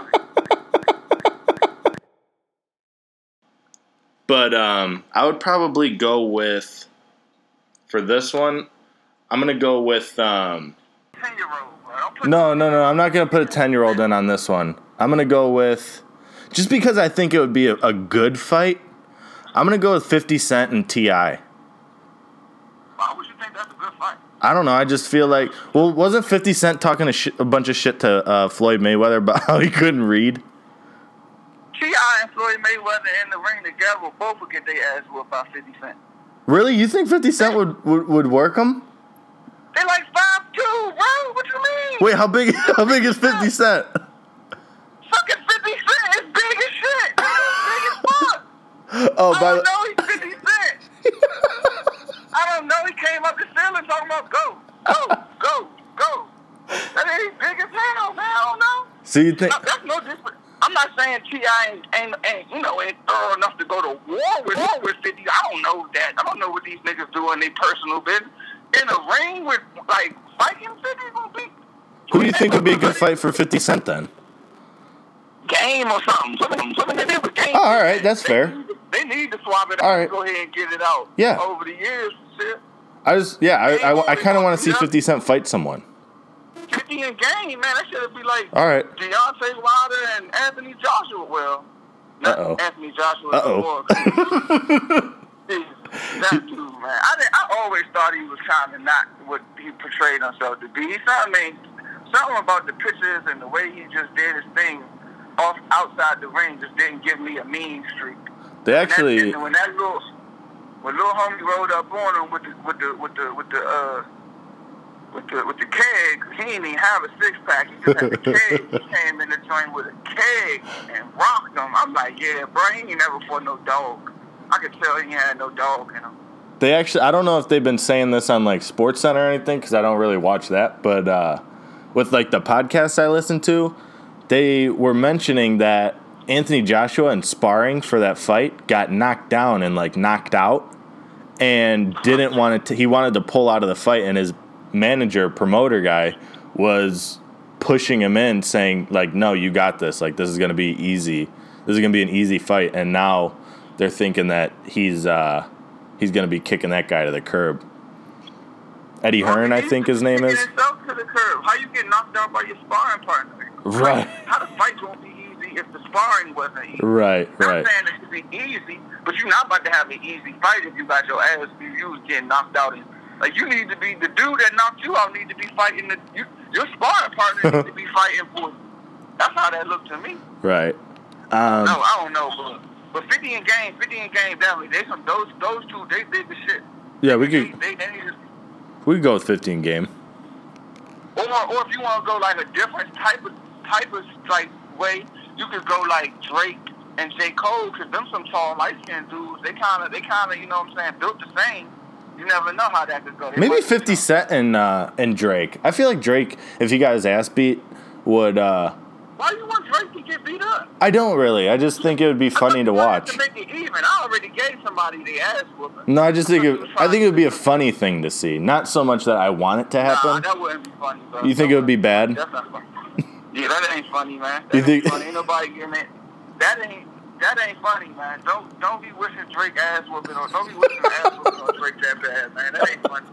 But um, I would probably go with, for this one, I'm going to go with... Um, ten-year-old, bro. No, no, no. I'm not going to put a ten-year-old in on this one. I'm going to go with... Just because I think it would be a, a good fight, I'm going to go with fifty Cent and T I Why would you think that's a good fight? I don't know. I just feel like... Well, wasn't fifty Cent talking a, sh- a bunch of shit to uh, Floyd Mayweather about how he couldn't read? T I and Floyd Mayweather in the ring together both would get their ass whooped by fifty Cent. Really? You think fifty Cent would, would, would work him? They like five two, bro. What you mean? Wait, how big how big is fifty Cent? Fucking fifty Cent is big as shit. Big as fuck. Oh, I by don't know he's fifty Cent. I don't know. He came up the ceiling talking about go, go, go, go. That ain't big as hell, man. I don't know. So you think... No, that's no different. I'm not saying T I ain't, ain't, ain't, you know, ain't thorough enough to go to war with, war with fifty. I don't know that. I don't know what these niggas do in their personal business. In a ring with, like, fighting fifty gonna be... Who do you think would be a good fight for fifty Cent, then? Game or something. Something, something to do with game. Oh, all right. That's they fair. Need to, they need to swap it out all right. and go ahead and get it out. Yeah. Over the years and shit. I just... Yeah, I, I, I kind of want to see fifty Cent fight someone. fifty in game, man. That should be like all right. Deontay Wilder and Anthony Joshua. Well, not Uh-oh. Anthony Joshua. Uh-oh. That dude, man. I, did, I always thought he was kind of not what he portrayed himself to be. He I mean, something about the pictures and the way he just did his thing off outside the ring just didn't give me a mean streak. They actually... And that, and when that little... When little homie rolled up on him with the with the with the with the uh with the with the keg, he didn't even have a six pack. He just had a keg. He came in the joint with a keg and rocked him. I'm like, yeah, bro, he ain't never fought no dog. I could tell he had no dog in him. They actually, I don't know if they've been saying this on like SportsCenter or anything because I don't really watch that. But uh, with like the podcasts I listen to, they were mentioning that Anthony Joshua in sparring for that fight got knocked down and like knocked out. And didn't want to. He wanted to pull out of the fight, and his manager, promoter guy, was pushing him in, saying like, "No, you got this. Like, this is gonna be easy. This is gonna be an easy fight." And now they're thinking that he's uh, he's gonna be kicking that guy to the curb. Eddie Hearn, I think his name is. Himself to the curb. How you get knocked out by your sparring partner? Right. How the fight won't be easy if the sparring wasn't easy. Right. Not right. saying it should be easy, but you're not about to have an easy fight if you got your ass beat. You was getting knocked out. And, like, you need to be, the dude that knocked you out need to be fighting, the, you, your sparring partner needs to be fighting for you. That's how that looked to me. Right. Um, no, I don't know, but, but fifty in game, fifty in game, definitely. They some, those, those two, they big as shit. Yeah, we could, they, they, they need to, we could go with fifteen game. Or, or if you want to go, like, a different type of, type of, like, way, you could go, like, Drake and J. Cole, because them some tall, light-skinned dudes, they kind of, they kind of, you know what I'm saying, built the same. You never know how that could go. They Maybe must, fifty you know. Cent and uh, and Drake. I feel like Drake, if he got his ass beat, would. Uh, Why do you want Drake to get beat up? I don't really. I just think it would be funny to watch. To make it even, I already gave somebody the ass whooping. No, I just think it. I think it would be a funny thing to see. Not so much that I want it to happen. Nah, that wouldn't be funny, bro. You think it would be bad? That's not funny. Yeah, that ain't funny, man. That You ain't think? funny. Ain't nobody getting it. That ain't. That ain't funny, man. Don't don't be wishing Drake ass whooping or don't be wishing ass whooping on Drake that bad, man. That ain't funny.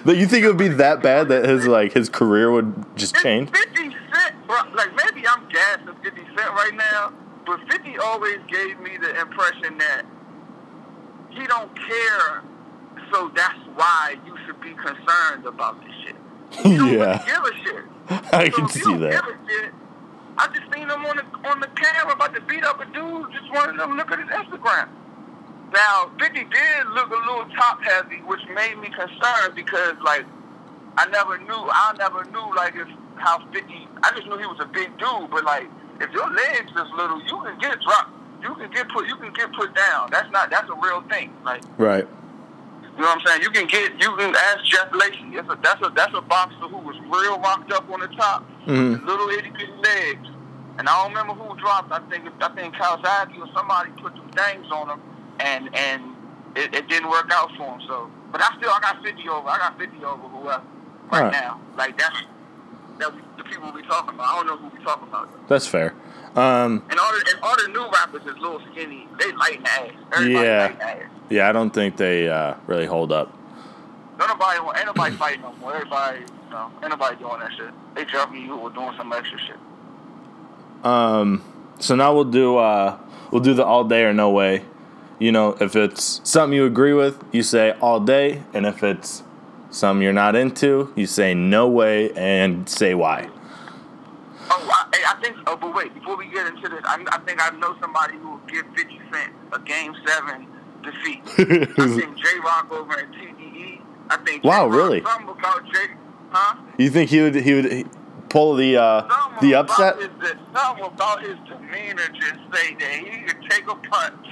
But you think it would be that bad that his like his career would just change? fifty Cent, bro, like maybe I'm gassing fifty Cent right now, but fifty always gave me the impression that he don't care, so that's why you should be concerned about this shit. You don't Yeah. really give a shit. I So can if see you don't that. give a shit, I just seen him on the on the camera about to beat up a dude. Just wanted them to look at his Instagram. Now, fifty did look a little top heavy, which made me concerned because, like, I never knew. I never knew like if how fifty. I just knew he was a big dude, but like if your legs is little, you can get dropped. You can get put. You can get put down. That's not. That's a real thing. Like. Right. You know what I'm saying? You can get, you can ask Jeff Lacey. It's a, that's a that's a boxer who was real rocked up on the top, Mm-hmm. little itty bitty legs. And I don't remember who dropped. I think I think Kawasaki or somebody put some things on him, and and it, it didn't work out for him. So, but I still I got fifty over. I got fifty over whoever right, Right. now. Like that's that we, the people we talking about. I don't know who we talking about though. That's fair. Um, And all the and all the new rappers is little skinny. They light in the ass. Everybody Yeah. light in the ass. yeah, I don't think they uh, really hold up. Don't nobody, ain't nobody fighting no more. Everybody, you know, ain't nobody doing that shit. They jumping you or doing some extra shit. Um, so now we'll do uh, we'll do the all day or no way. You know, if it's something you agree with, you say all day, and if it's something you're not into, you say no way and say why. Oh, I, hey, I think. Oh, but wait, before we get into this, I, I think I know somebody who will give fifty Cent a Game Seven defeat. I think J Rock over at T D E. I think. Wow, J-Rock, really? Something about J, huh? You think he would he would pull the uh, Something the about upset? His, something about his demeanor just say that he could take a punch,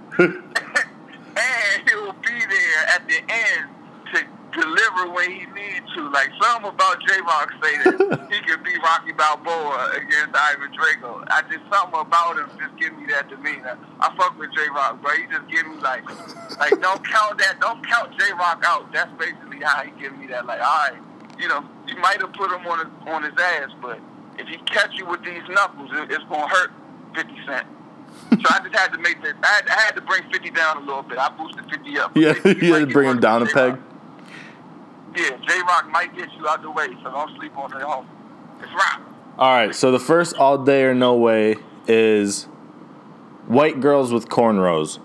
and he will be there at the end to deliver when he needs to. Like something about J Rock say that he could be Rocky Balboa against Ivan Drago. I just something about him just give me that demeanor. I fuck with J Rock, bro. He just give me like, like don't count that, don't count J Rock out. That's basically how he give me that. Like, all right, you know, you might have put him on his, on his ass, but if he catch you with these knuckles, it, it's gonna hurt fifty Cent. So I just had to make that. I had, I had to bring fifty down a little bit. I boosted fifty up. Yeah, fifty, you might had to get bring him worse down a than peg. J-Rock. Yeah, J Rock might get you out the way, so don't sleep on it home. It's rock. All right, so the first all day or no way is white girls with cornrows.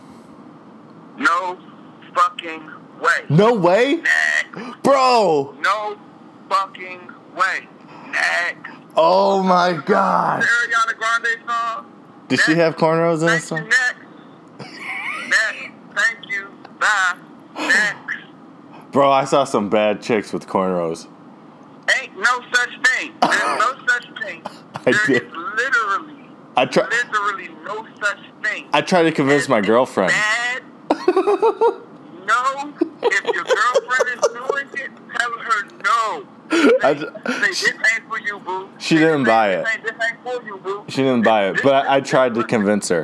No fucking way. No way, Next. bro. No fucking way. Next. Oh my The god. Ariana Grande song. Did she have cornrows in that Thank you, song? next. Next. Thank you. Bye. Next. Bro, I saw some bad chicks with cornrows. Ain't no such thing. There's no such thing. I There did. is literally, I try. literally no such thing. I tried to convince As my it's girlfriend. Bad. No. If your girlfriend is doing it, tell her no. I Say, ju- say, this ain't for you, boo. She Say, didn't this buy ain't- it. This ain't, this ain't for you, boo. She didn't buy it, This- but I, I this- tried to this- convince her.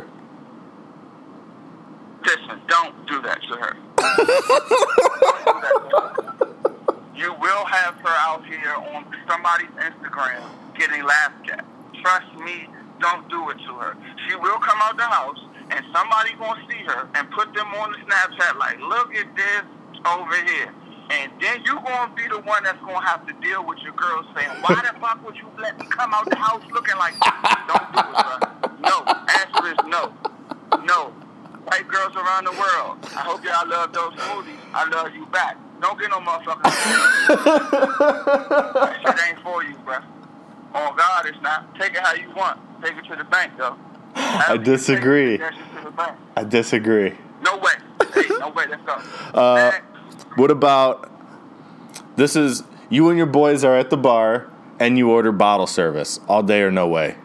Listen, don't do that to her. Don't do that to her. You will have her out here on somebody's Instagram getting laughed at. Trust me, don't do it to her. She will come out the house, and somebody gonna see her and put them on the Snapchat like, look at this over here. And then you gonna be the one that's gonna have to deal with your girl saying, why the fuck would you let me come out the house looking like this? Don't do it, bro. No. Answer is no. No. White girls around the world, I hope y'all love those smoothies. I love you back. Don't get no motherfucking That shit ain't for you, bruh. On God, it's not. Take it how you want. Take it to the bank, though. I disagree. Take it to the bank. I disagree. No way. Hey, no way. Let's go. Uh, Next. What about this? Is you and your boys are at the bar and you order bottle service all day or no way?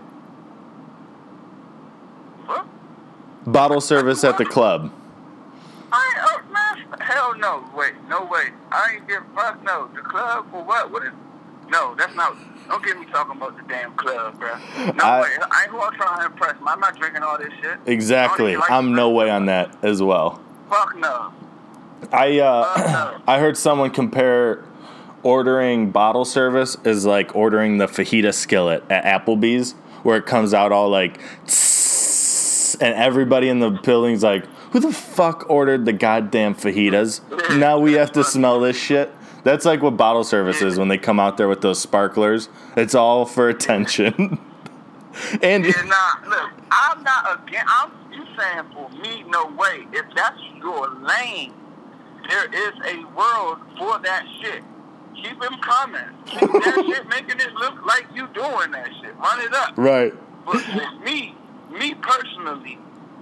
What? Bottle service at the club. I ain't, oh, man, hell no. Wait, no way. I ain't give fuck no. The club for what? What is? No, that's not. Don't get me talking about the damn club, bro. No I- way. I ain't gonna try to impress me. I'm not drinking all this shit. Exactly. I don't even like I'm no to way drink. on that as well. Fuck no. I uh, Fuck no. I heard someone compare ordering bottle service is like ordering the fajita skillet at Applebee's, where it comes out all like, tss, and everybody in the building's like, who the fuck ordered the goddamn fajitas? Now we have to smell this shit. That's like what bottle service is when they come out there with those sparklers. It's all for attention. And yeah, nah, look, I'm not again. I'm you saying for me, no way. If that's your lane, there is a world for that shit. Keep them coming. Keep that shit making it look like you doing that shit. Run it up. Right. But with me, me personally,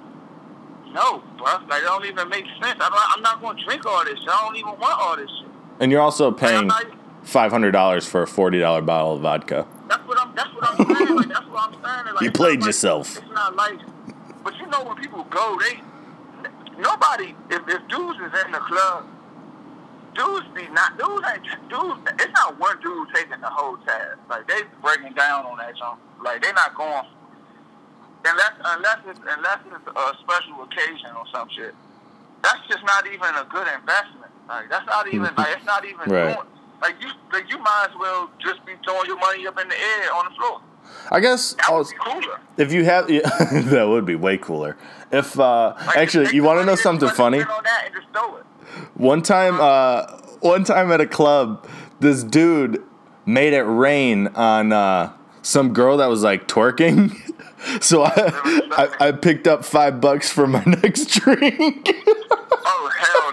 no, bro. Like, it don't even make sense. I don't, I'm not going to drink all this shit. I don't even want all this shit. And you're also paying like, five hundred dollars for a forty dollars bottle of vodka. That's what I'm, that's what I'm saying. Like, that's what I'm saying. Like, You played like, yourself. It's not like, but you know when people go, they, nobody, if, if dudes is in the club, dudes be not, dudes ain't, dudes, it's not one dude taking the whole tab. Like, they breaking down on that jump. Like, they not going, unless, unless it's, unless it's a special occasion or some shit. That's just not even a good investment. Like, that's not even, like, it's not even right. doing, like, you, like, you might as well just be throwing your money up in the air on the floor. I guess that would be cooler. If you have, yeah, that would be way cooler. If uh, like, actually, you want to know something funny? On that and just throw it. One time, uh, one time at a club, this dude made it rain on uh, some girl that was like twerking. So I, I, I picked up five bucks for my next drink. Oh hell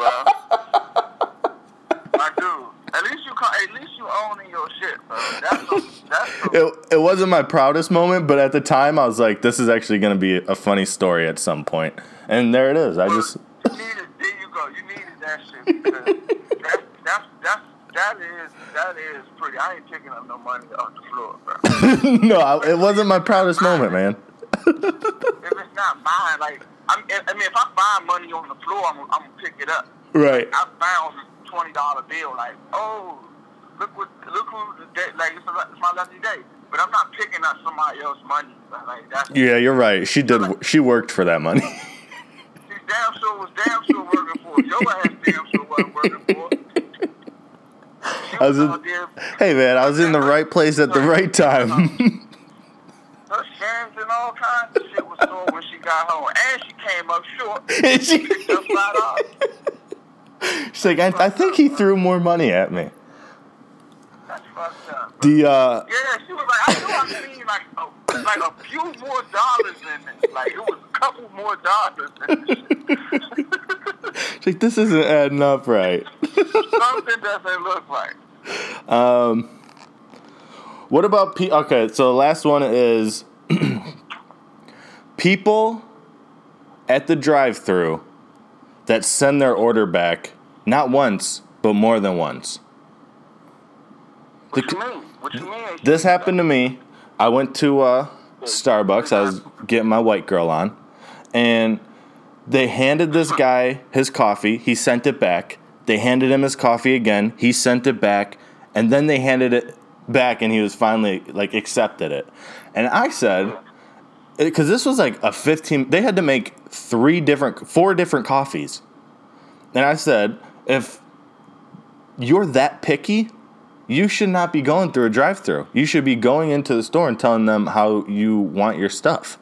no, bro! My dude, at least you, at least you owning your shit, bro. That's some, that's some. It, it wasn't my proudest moment, but at the time I was like, this is actually going to be a funny story at some point. And there it is. I just. You needed, there you go. You needed that shit because that's that's that's that is that is pretty. I ain't picking up no money off the floor, bro. No, I, it wasn't my proudest moment, man. If it's not mine, like I'm, I mean, if I find money on the floor, I'm, I'm gonna pick it up. Right. I found a twenty dollar bill. Like, oh, look what, look who, like it's, a, it's my lucky day. But I'm not picking up somebody else's money. Like that's. Yeah, you're right. She did. She worked for that money. She damn sure was damn sure working for it. Your ass damn sure wasn't working for it. I was in, hey man, I was in the right place at the right time. Her shins and all kinds of shit was sore when she got home, and she came up short. And she picked up five dollars. She's like, I, I think he threw more money at me. That's fucked up. Bro. The uh. Yeah, she was like, I knew I seen like a, like a few more dollars in it. Like it was a couple more dollars in it. She's like, this isn't adding up right. Something doesn't look right. Um, what about pe- okay? So the last one is people at the drive-thru that send their order back not once but more than once. What the, you mean? What you mean? This happened to me. I went to uh, Starbucks. I was getting my white girl on, and they handed this guy his coffee. He sent it back. They handed him his coffee again. He sent it back. And then they handed it back, and he was finally, like, accepted it. And I said, because this was like a fifteen, they had to make three different, four different coffees. And I said, if you're that picky, you should not be going through a drive-thru. You should be going into the store and telling them how you want your stuff.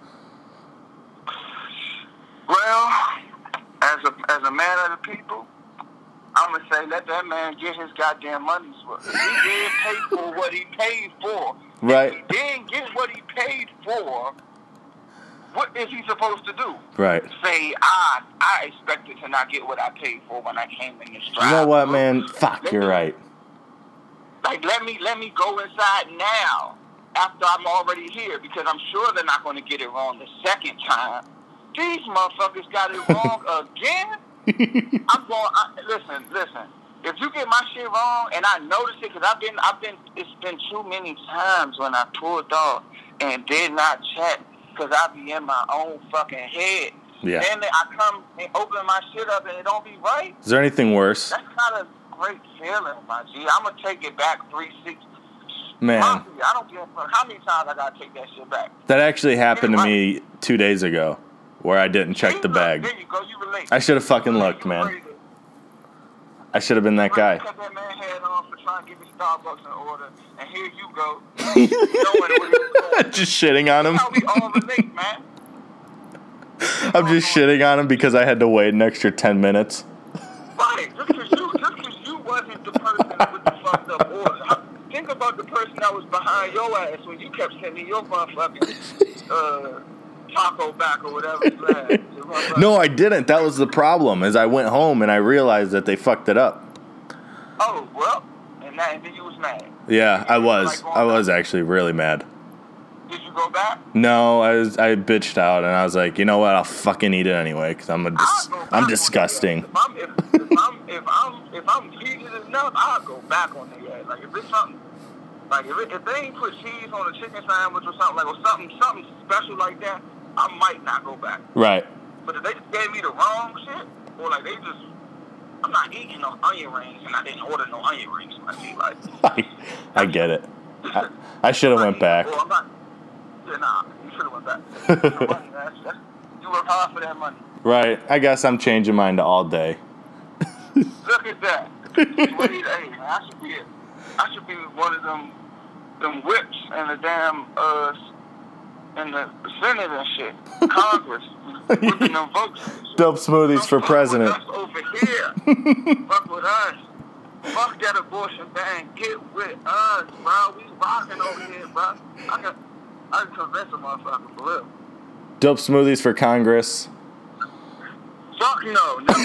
Well, as a as a man of the people, I'm going to say let that man get his goddamn money's worth. He did pay for what he paid for. Right. If he didn't get what he paid for, what is he supposed to do? Right. Say, ah, I expected to not get what I paid for when I came in this drive. You know what, man? Fuck, let you're me, right. Like, let me let me go inside now after I'm already here because I'm sure they're not going to get it wrong the second time. These motherfuckers got it wrong again? I'm going. I, listen, listen. If you get my shit wrong, and I notice it, because I've been, I've been. It's been too many times when I pulled off and did not check, because I be in my own fucking head. Yeah. Then I come and open my shit up, and it don't be right. Is there anything worse? That's not a great feeling, my G. I'm gonna take it back three sixty. Man, Honestly, I don't give a fuck how many times I gotta take that shit back. That actually happened to me two days ago, where I didn't check the bag. There you go. You relate. I should have fucking looked, man. I should have been that guy. Cut that man head off for trying to give me Starbucks in order, and here you go. Knowing what he's doing. Just shitting on him. That's how we all relate, man. I'm just shitting on him because I had to wait an extra ten minutes. Right, just because you, just 'cause you wasn't wasn't the person with the fucked up order. Think about the person that was behind your ass when you kept sending your motherfucking uh, taco back or whatever you had. No, I didn't. That was the problem. Is I went home and I realized that they fucked it up. Oh well, and, that, and then you was mad. Yeah, I was. Like I was back? actually really mad. Did you go back? No, I was. I bitched out and I was like, you know what? I'll fucking eat it anyway because I'm a. Dis- I'm disgusting. If I'm if, if I'm if I'm if I'm heated enough, I'll go back on the ass. Like if it's something, like if, it, if they ain't put cheese on a chicken sandwich or something like or something something special like that, I might not go back. Right. But if they just gave me the wrong shit, or like they just, I'm not eating no onion rings, and I didn't order no onion rings. I see, like, I, I get it. I, I should have went back. Well, I'm not, yeah, nah, you should have went back. That's, that's, that's, you work hard for that money. Right. I guess I'm changing mine to all day. Look at that. Hey, man, I should be, I should be one of them, them whips and the damn, uh, in the Senate and shit, Congress, whipping them votes. Dope smoothies for president. Fuck with us over here. Fuck with us. Fuck that abortion ban. Get with us, bro. We rocking over here, bro. I can, I can convince a motherfucker for real. Dope smoothies for Congress. Fuck no. No,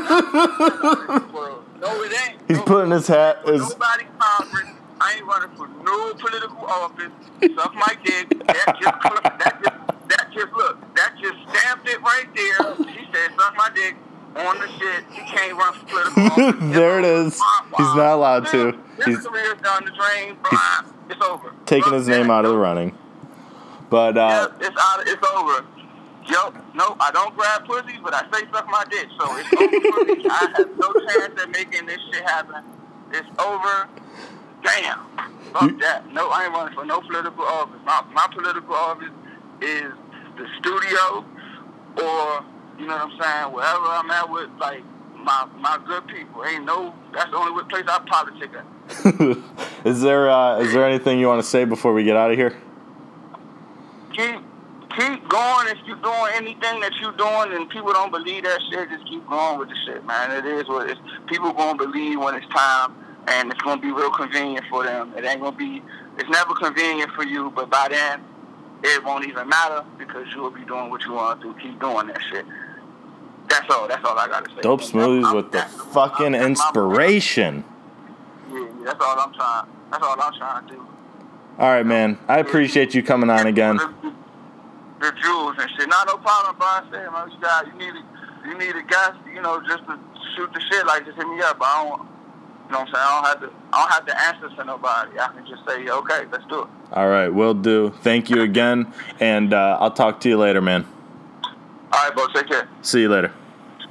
no, no it ain't. He's no, putting his hat. His... Nobody Congress. I ain't running for no political office. Suck my dick. That just, that just, that just, look, that just stamped it right there. She said, suck my dick on the shit. She can't run for political office. There it is. He's not allowed to. His career's down the drain. It's over. Taking his name out of the running. But, uh... Yeah, it's out. It's over. Yo, no, I don't grab pussies, but I say suck my dick. So it's over for me. I have no chance at making this shit happen. It's over. Damn. Fuck that. No, I ain't running for no political office. My, my political office is the studio or, you know what I'm saying, wherever I'm at with, like, my my good people. Ain't no, that's the only place I politic at. Is there, uh, is there anything you want to say before we get out of here? Keep, keep going. If you're doing anything that you're doing and people don't believe that shit, just keep going with the shit, man. It is what it is. People going to believe when it's time. And it's going to be real convenient for them. It ain't going to be, it's never convenient for you, but by then, it won't even matter because you'll be doing what you want to do. Keep doing that shit. That's all. That's all I got to say. Dope smoothies with the fucking inspiration. Yeah, that's all I'm trying. That's all I'm trying to do. All right, man. I appreciate you coming on again. The, the, the jewels and shit. Not no problem, bro. I said, man, you got, you need a, you need a guy, you know, just to shoot the shit. Like, just hit me up. I don't. You know what I'm saying? I don't have to. I don't have to answer to nobody. I can just say, okay, let's do it. All right, will do. Thank you again, and uh, I'll talk to you later, man. All right, bro. Take care. See you later.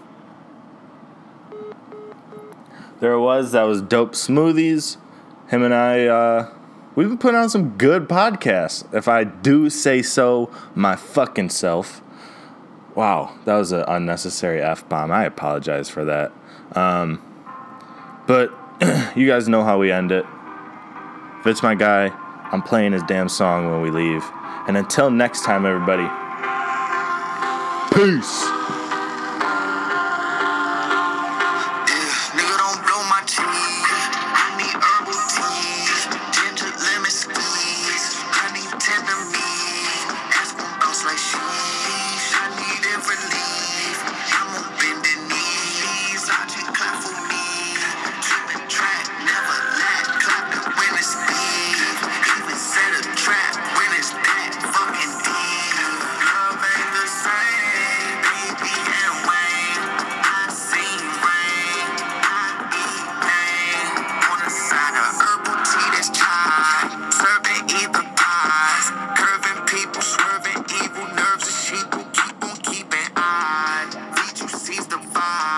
There it was. That was Dope Smoothies. Him and I, uh, we've been putting on some good podcasts, if I do say so my fucking self. Wow, that was an unnecessary F-bomb. I apologize for that. Um, but you guys know how we end it. If it's my guy, I'm playing his damn song when we leave. And until next time, everybody, peace. Seize the vibe.